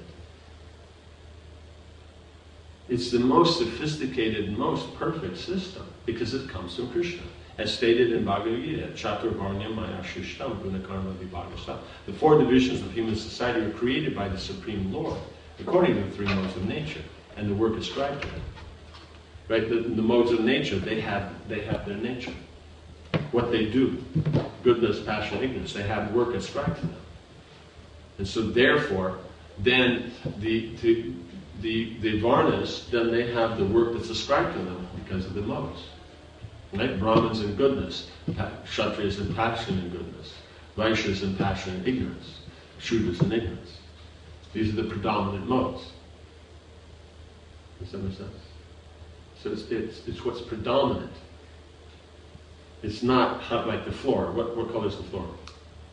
it. It's the most sophisticated, most perfect system because it comes from Krishna. As stated in Bhagavad Gita, Chaturvarnya Maya Shishtam Gunakarma Vibhagasam. The four divisions of human society were created by the Supreme Lord, according to the three modes of nature, and the work ascribed to them. Right? The, the modes of nature, they have they have their nature. What they do, goodness, passion, ignorance, they have work ascribed to them. And so therefore, then the the the, the Varnas, then they have the work that's ascribed to them because of the modes. Right? Brahmins in goodness, Kshatriyas in passion and goodness, Vaishyas in passion and ignorance, Shudras in ignorance. These are the predominant modes. Does that make sense? So it's, it's, it's what's predominant. It's not how, like the floor. What, what color is the floor?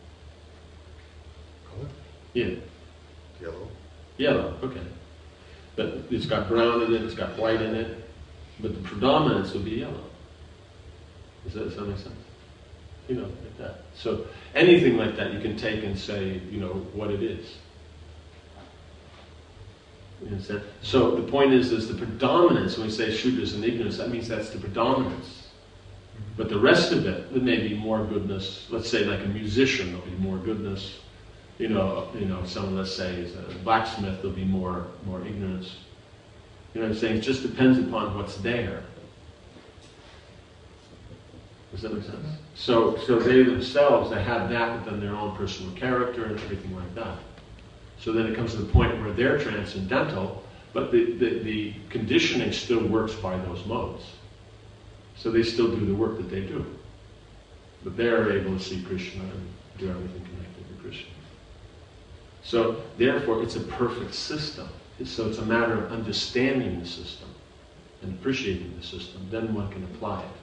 Color? Yeah. Yellow. Yellow, okay. But it's got brown in it, it's got white in it, but the predominance will be yellow. Does that, does that make sense? You know, like that. So anything like that you can take and say, you know, what it is. You understand? So the point is, is the predominance, when we say Shudras and ignorance, that means that's the predominance. But the rest of it, there may be more goodness. Let's say like a musician, there'll be more goodness. You know, you know, someone, let's say, is a blacksmith, there'll be more, more ignorance. You know what I'm saying? It just depends upon what's there. Does that make sense? So, so they themselves, they have that within their own personal character and everything like that. So then it comes to the point where they're transcendental, but the, the, the conditioning still works by those modes. So they still do the work that they do. But they're able to see Krishna and do everything connected to Krishna. So therefore it's a perfect system. So it's a matter of understanding the system and appreciating the system. Then one can apply it.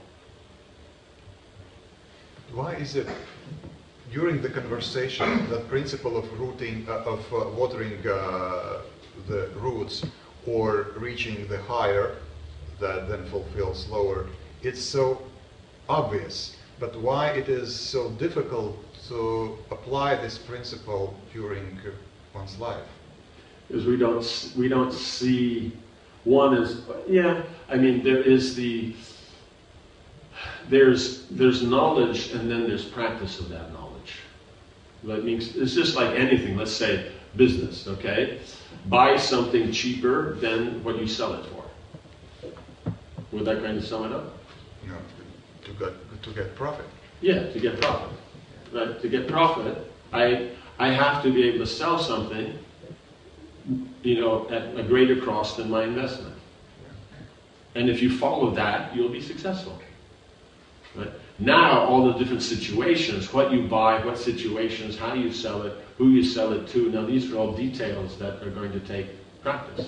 Why is it during the conversation that principle of rooting, uh, of uh, watering uh, the roots or reaching the higher that then fulfills lower, it's so obvious, but why it is so difficult to apply this principle during uh, one's life? Because we don't, we don't see one as, yeah, I mean, there is the, there's, there's knowledge and then there's practice of that knowledge. That means, it's just like anything, let's say business, okay? Buy something cheaper than what you sell it for. Would that kind of sum it up? No, to get, to get profit. Yeah, to get profit. Right? To get profit, I, I have to be able to sell something, you know, at a greater cost than my investment. And if you follow that, you'll be successful. Right? Now, all the different situations, what you buy, what situations, how you sell it, who you sell it to, now these are all details that are going to take practice.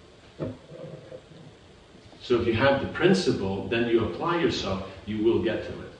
So if you have the principle, then you apply yourself, you will get to it.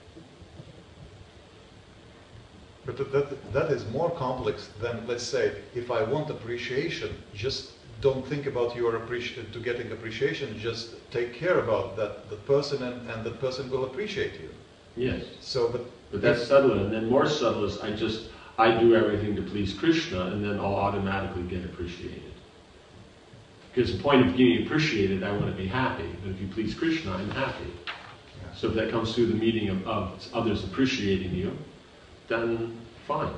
But that, that is more complex than, let's say, if I want appreciation, just don't think about your appreciation to getting appreciation, just take care about that the person and, and the person will appreciate you. Yes. So but But that's subtle, and then more subtle is I just I do everything to please Krishna and then I'll automatically get appreciated. Because the point of being appreciated, I want to be happy. But if you please Krishna, I'm happy. Yeah. So if that comes through the meaning of, of others appreciating you, then fine.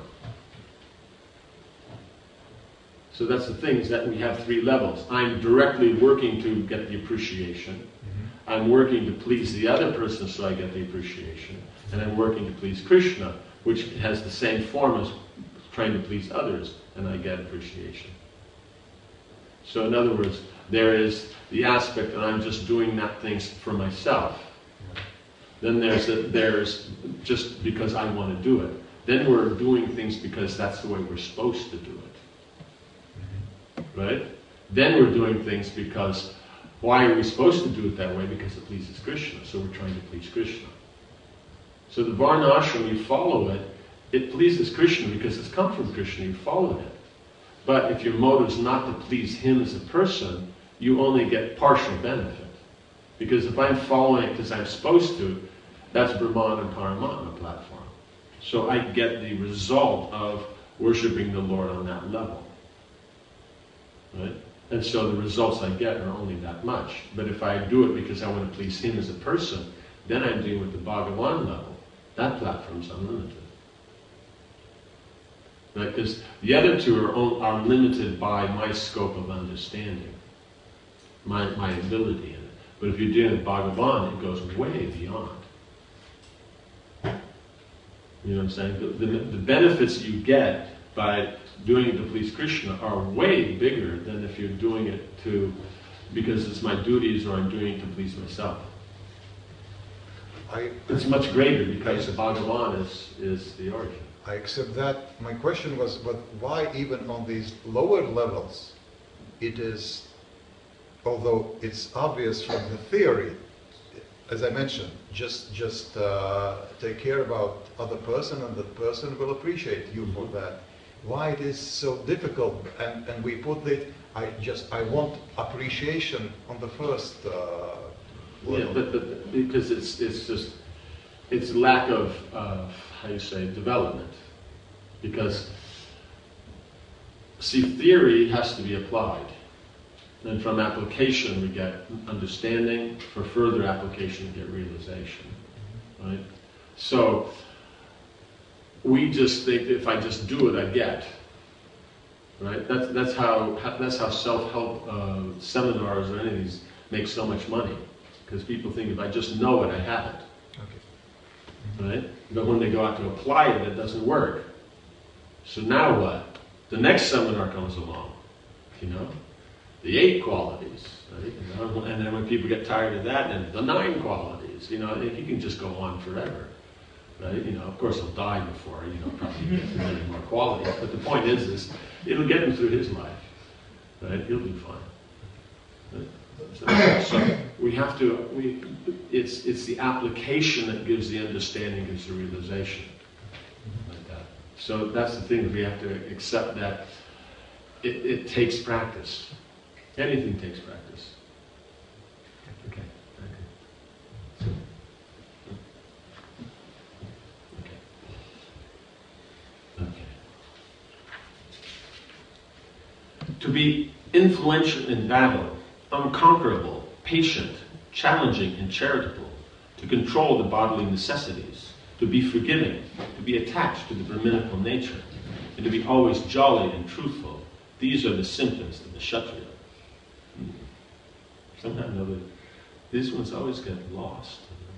So that's the thing, is that we have three levels. I'm directly working to get the appreciation. Mm-hmm. I'm working to please the other person so I get the appreciation. And I'm working to please Krishna, which has the same form as trying to please others, and I get appreciation. So in other words, there is the aspect that I'm just doing that things for myself. Then there's, a, there's just because I want to do it. Then we're doing things because that's the way we're supposed to do it. Right? Then we're doing things because, why are we supposed to do it that way? Because it pleases Krishna, so we're trying to please Krishna. So the Varna ashram, you follow it, it pleases Krishna because it's come from Krishna, you followed it. But if your motive is not to please him as a person, you only get partial benefit. Because if I'm following it because I'm supposed to, that's Brahman and Paramatma platform. So I get the result of worshipping the Lord on that level. Right? And so the results I get are only that much. But if I do it because I want to please him as a person, then I'm dealing with the Bhagavan level. That platform's unlimited. Right? Because the other two are, are limited by my scope of understanding, my, my ability in it. But if you're dealing with Bhagavan, it goes way beyond. You know what I'm saying? The, the, the benefits you get by doing it to please Krishna are way bigger than if you're doing it to, because it's my duties or I'm doing it to please myself. I, it's much greater because the Bhagavan is, is the origin. I accept that. My question was, but why even on these lower levels, it is, although it's obvious from the theory, as I mentioned, just just uh, take care about other person and that person will appreciate you for that. why it is so difficult. And, and we put it, I just, I want appreciation on the first uh, Yeah, level. but, but because it's it's just it's lack of uh, how you say development. Because see, theory has to be applied, and from application we get understanding. For further application, we get realization. Right? So we just think that if I just do it, I get. Right? That's that's how that's how self-help uh, seminars or any of these make so much money. Because people think if I just know it, I have it. Okay. Right? But when they go out to apply it, it doesn't work. So now what? The next seminar comes along, you know? The eight qualities, right? And then when people get tired of that, then the nine qualities, you know, you can just go on forever. Right? You know, of course he'll die before, you know, probably get many more qualities. But the point is, is it'll get him through his life. Right? He'll be fine. Right? So, so we have to, we, it's, it's the application that gives the understanding, gives the realization. Like that. So that's the thing, we have to accept that it, it takes practice. Anything takes practice. Okay. Okay. Okay. Okay. To be influential in battle, unconquerable, patient, challenging, and charitable, to control the bodily necessities, to be forgiving, to be attached to the Brahminical nature, and to be always jolly and truthful. These are the symptoms of the Kshatriya. Somehow or another, these ones always get lost.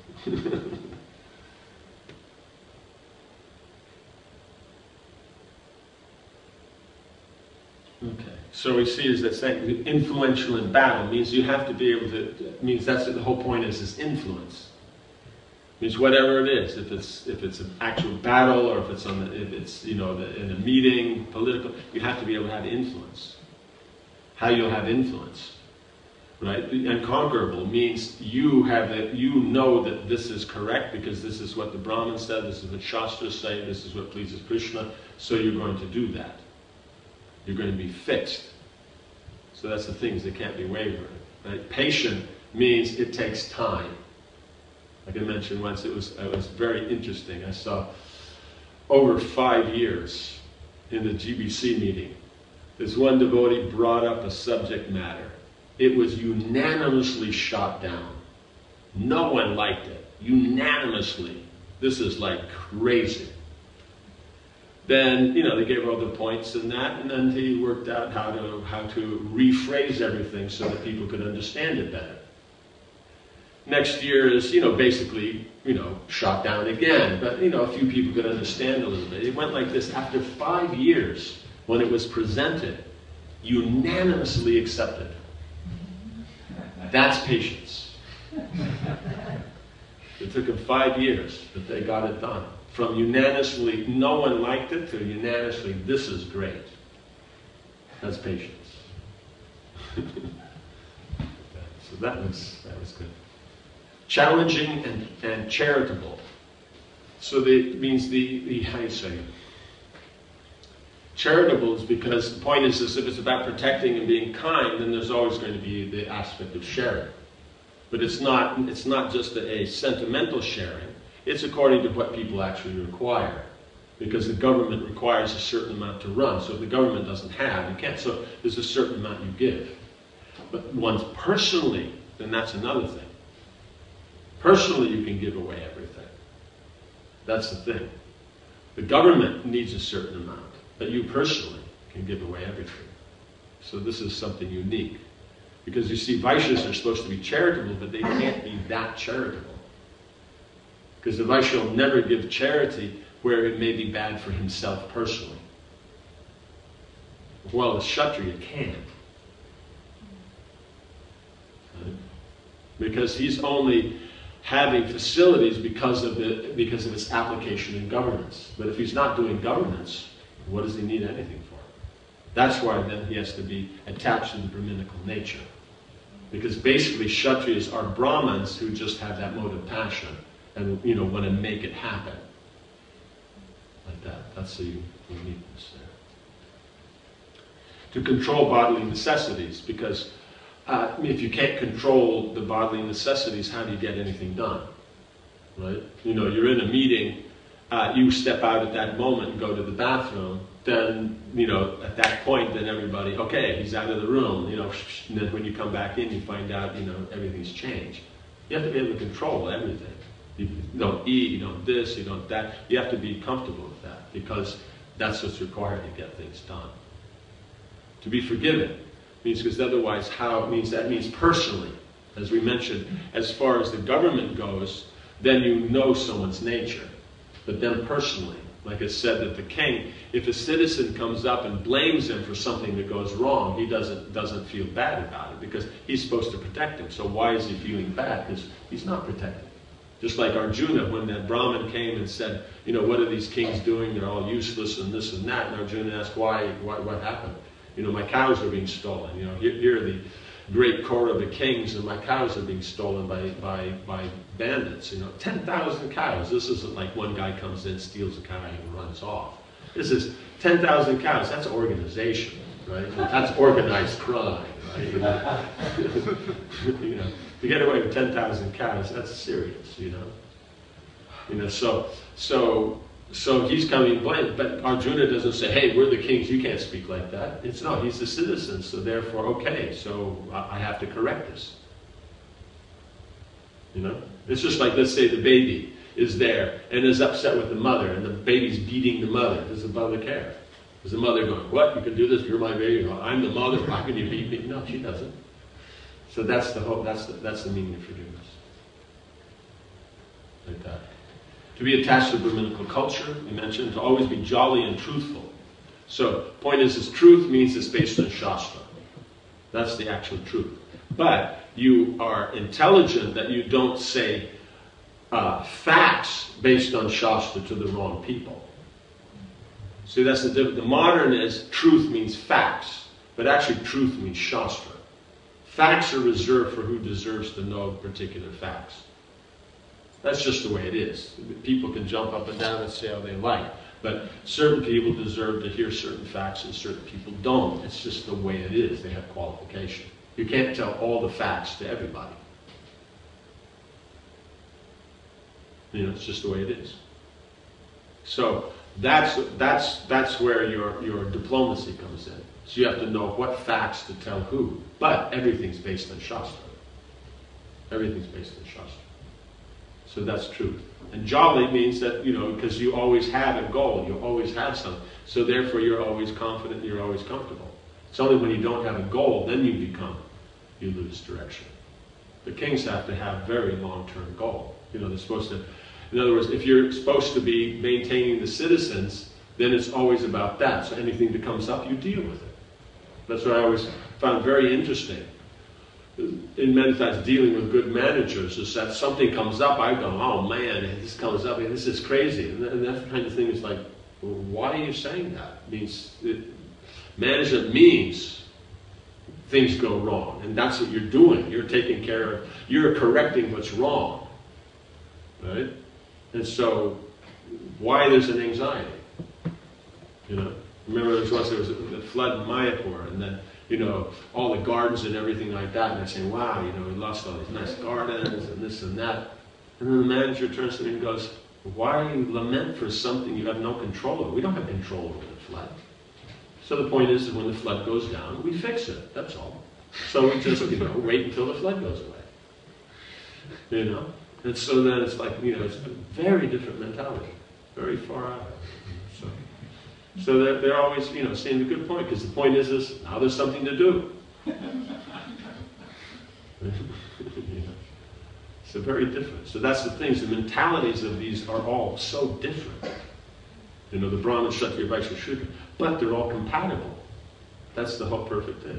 Okay, so we see is that saying influential in battle means you have to be able to, means that's the whole point is this influence. Means whatever it is, if it's if it's an actual battle or if it's on the, if it's you know the, in a meeting, political, you have to be able to have influence. How you'll have influence, right? Unconquerable means you have that you know that this is correct because this is what the Brahman said, this is what Shastras say, this is what pleases Krishna, so you're going to do that. You're going to be fixed. So that's the things that can't be wavering. Right? Patient means it takes time. Like I mentioned once, it was it was very interesting. I saw over five years in the G B C meeting, this one devotee brought up a subject matter. It was unanimously shot down. No one liked it. Unanimously. This is like crazy. Then, you know, they gave all the points and that, and then he worked out how to how to rephrase everything so that people could understand it better. Next year is, you know, basically, you know, shot down again, but, you know, a few people could understand a little bit. It went like this. After five years, when it was presented, unanimously accepted. That's patience. It took them five years, but they got it done. From unanimously, no one liked it, to unanimously, this is great. That's patience. So that was, that was good. Challenging and, and charitable. So it means the, the, how do you say it? Charitable is because the point is, is if it's about protecting and being kind, then there's always going to be the aspect of sharing. But it's not, it's not just a, a sentimental sharing. It's according to what people actually require. Because the government requires a certain amount to run. So if the government doesn't have, you can't. So there's a certain amount you give. But once personally, then that's another thing. Personally, you can give away everything. That's the thing. The government needs a certain amount. But you personally can give away everything. So this is something unique. Because you see, Vaishyas are supposed to be charitable, but they can't be that charitable. Because the Vaishya will never give charity where it may be bad for himself personally. Well, the Kshatriya can. Right? Because he's only having facilities because of, the, because of his application in governance. But if he's not doing governance, what does he need anything for? That's why then he has to be attached to the Brahminical nature. Because basically Kshatriyas are Brahmins who just have that mode of passion and, you know, want to make it happen. Like that. That's the uniqueness there. to control bodily necessities, because uh, if you can't control the bodily necessities, how do you get anything done? Right? You know, you're in a meeting, uh, you step out at that moment and go to the bathroom, then, you know, at that point, then everybody, okay, he's out of the room, you know, and then when you come back in, you find out, you know, everything's changed. You have to be able to control everything. You don't eat, you don't this, you don't that. You have to be comfortable with that, because that's what's required to get things done. To be forgiven means, because otherwise how, means that means personally, as we mentioned, as far as the government goes, then you know someone's nature. But then personally, like I said, that the king, if a citizen comes up and blames him for something that goes wrong, he doesn't, doesn't feel bad about it, because he's supposed to protect him. So why is he feeling bad? Because he's not protected. Just like Arjuna, when that Brahmin came and said, you know, what are these kings doing? They're all useless and this and that. And Arjuna asked, why, why what happened? You know, my cows are being stolen. You know, here, here are the great Kaurava kings, and my cows are being stolen by, by, by bandits. You know, ten thousand cows. This isn't like one guy comes in, steals a cow, and runs off. This is ten thousand cows. That's organization, right? That's organized crime, right? You know, you know, to get away with ten thousand cows, that's serious, you know. You know, so, so, so he's coming blamed, but Arjuna doesn't say, hey, we're the kings, you can't speak like that. It's no, he's the citizen, so therefore, okay, so I have to correct this. You know? It's just like, let's say the baby is there and is upset with the mother, and the baby's beating the mother. Does the mother care? Is the mother going, what, you can do this, you're my baby, I'm the mother, how can you beat me? No, she doesn't. So that's the hope, that's the, that's the meaning of forgiveness. Like that. To be attached to Brahminical culture, we mentioned, to always be jolly and truthful. So, point is, is truth means it's based on Shastra. That's the actual truth. But you are intelligent that you don't say uh, facts based on Shastra to the wrong people. See, that's the difference. The modern is, truth means facts, but actually truth means Shastra. Facts are reserved for who deserves to know particular facts. That's just the way it is. People can jump up and down and say how they like, but certain people deserve to hear certain facts and certain people don't. It's just the way it is. They have qualification. You can't tell all the facts to everybody. You know, it's just the way it is. So that's that's that's where your your diplomacy comes in. So you have to know what facts to tell who. But everything's based on Shastra. Everything's based on Shastra. So that's truth. And jolly means that, you know, because you always have a goal, you always have something. So therefore you're always confident, you're always comfortable. It's only when you don't have a goal, then you become, you lose direction. The kings have to have very long-term goal. You know, they're supposed to, in other words, if you're supposed to be maintaining the citizens, then it's always about that. So anything that comes up, you deal with it. That's what I always found very interesting in many times dealing with good managers, is that something comes up, I go, oh man, this comes up, and this is crazy. And that kind of thing is like, well, why are you saying that? It means, it, management means things go wrong, and that's what you're doing. You're taking care of, you're correcting what's wrong, right? And so, why there's an anxiety? You know, remember there was once there was a, a flood in Mayapur, and then, you know, all the gardens and everything like that, and I say, wow, you know, we lost all these nice gardens and this and that. And then the manager turns to me and goes, why do you lament for something you have no control over? We don't have control over the flood. So the point is that when the flood goes down, we fix it, that's all. So we just, you know, wait until the flood goes away. You know? And so then it's like, you know, it's a very different mentality, very far out. So. So they're, they're always, you know, saying a good point, because the point is, is now there's something to do. You know? So very different. So that's the things, the mentalities of these are all so different. You know, the Brahmin, Kshatriya, Vaishya, Shudra, but they're all compatible. That's the whole perfect thing.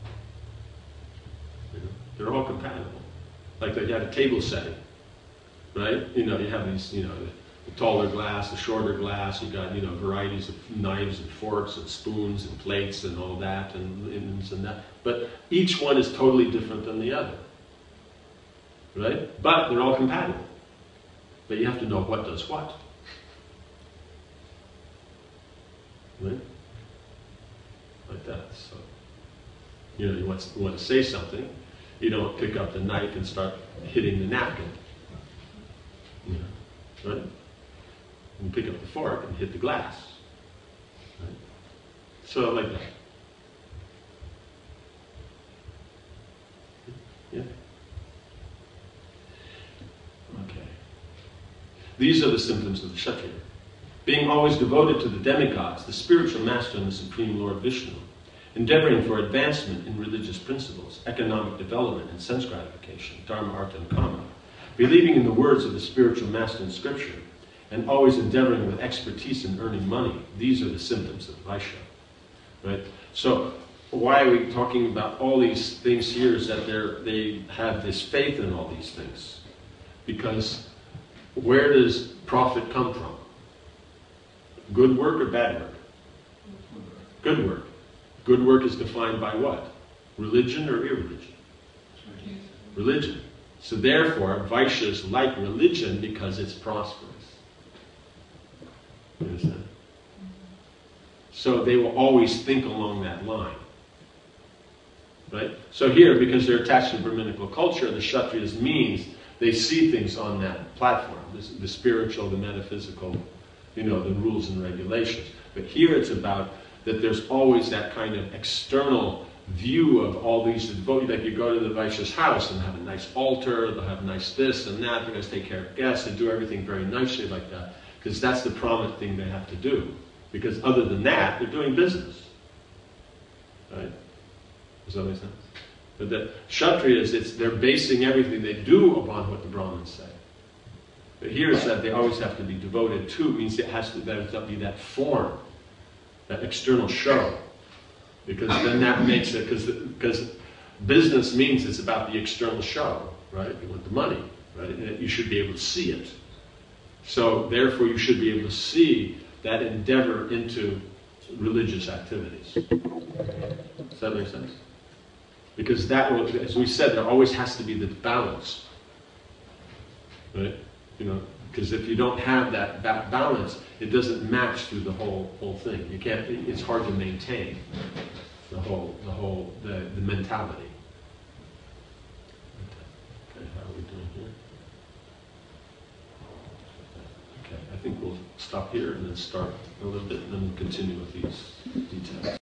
You know? They're all compatible. Like they had a table setting, right? You know, you have these, you know, the taller glass, the shorter glass, you got, you know, varieties of knives and forks and spoons and plates and all that and, and, and that. But each one is totally different than the other. Right? But they're all compatible. But you have to know what does what. Right? like that. So, you know, you want, you want to say something, you don't pick up the knife and start hitting the napkin. You know, right? You pick up the fork and hit the glass. Right? So like that. Yeah. Okay. These are the symptoms of the Kshatriya. Being always devoted to the demigods, the spiritual master and the supreme Lord Vishnu, endeavoring for advancement in religious principles, economic development and sense gratification, dharma, artha, and kama, believing in the words of the spiritual master in scripture, and always endeavoring with expertise in earning money. These are the symptoms of Vaishya. Right? So, why are we talking about all these things here is that they're, they have this faith in all these things. Because where does profit come from? Good work or bad work? Good work. Good work is defined by what? Religion or irreligion? Religion. So therefore, Vaishya is like religion because it's prosperous. You understand? So they will always think along that line. Right? So here, because they're attached to Brahminical culture, the Kshatriyas means they see things on that platform, the, the spiritual, the metaphysical, you know, the rules and regulations. But here it's about that there's always that kind of external view of all these devotees. Like you go to the Vaishya's house and have a nice altar, they'll have nice this and that, they're going to take care of guests and do everything very nicely like that. Because that's the prominent thing they have to do. Because other than that, they're doing business. Right? Does that make sense? But the Kshatriyas, it's, they're basing everything they do upon what the Brahmins say. But here it's that they always have to be devoted to, it means it has to, there has to be that form, that external show. Because then that makes it, because because business means it's about the external show, right? You want the money, right? And you should be able to see it. So therefore you should be able to see that endeavor into religious activities. Does that make sense? Because that will, as we said, there always has to be the balance. Right? You know, because if you don't have that, that balance, it doesn't match through the whole whole thing. You can't. It's hard to maintain the whole the whole the, the mentality. Okay, how are we doing here? Okay, I think we'll stop here and then start a little bit, and then we'll continue with these details.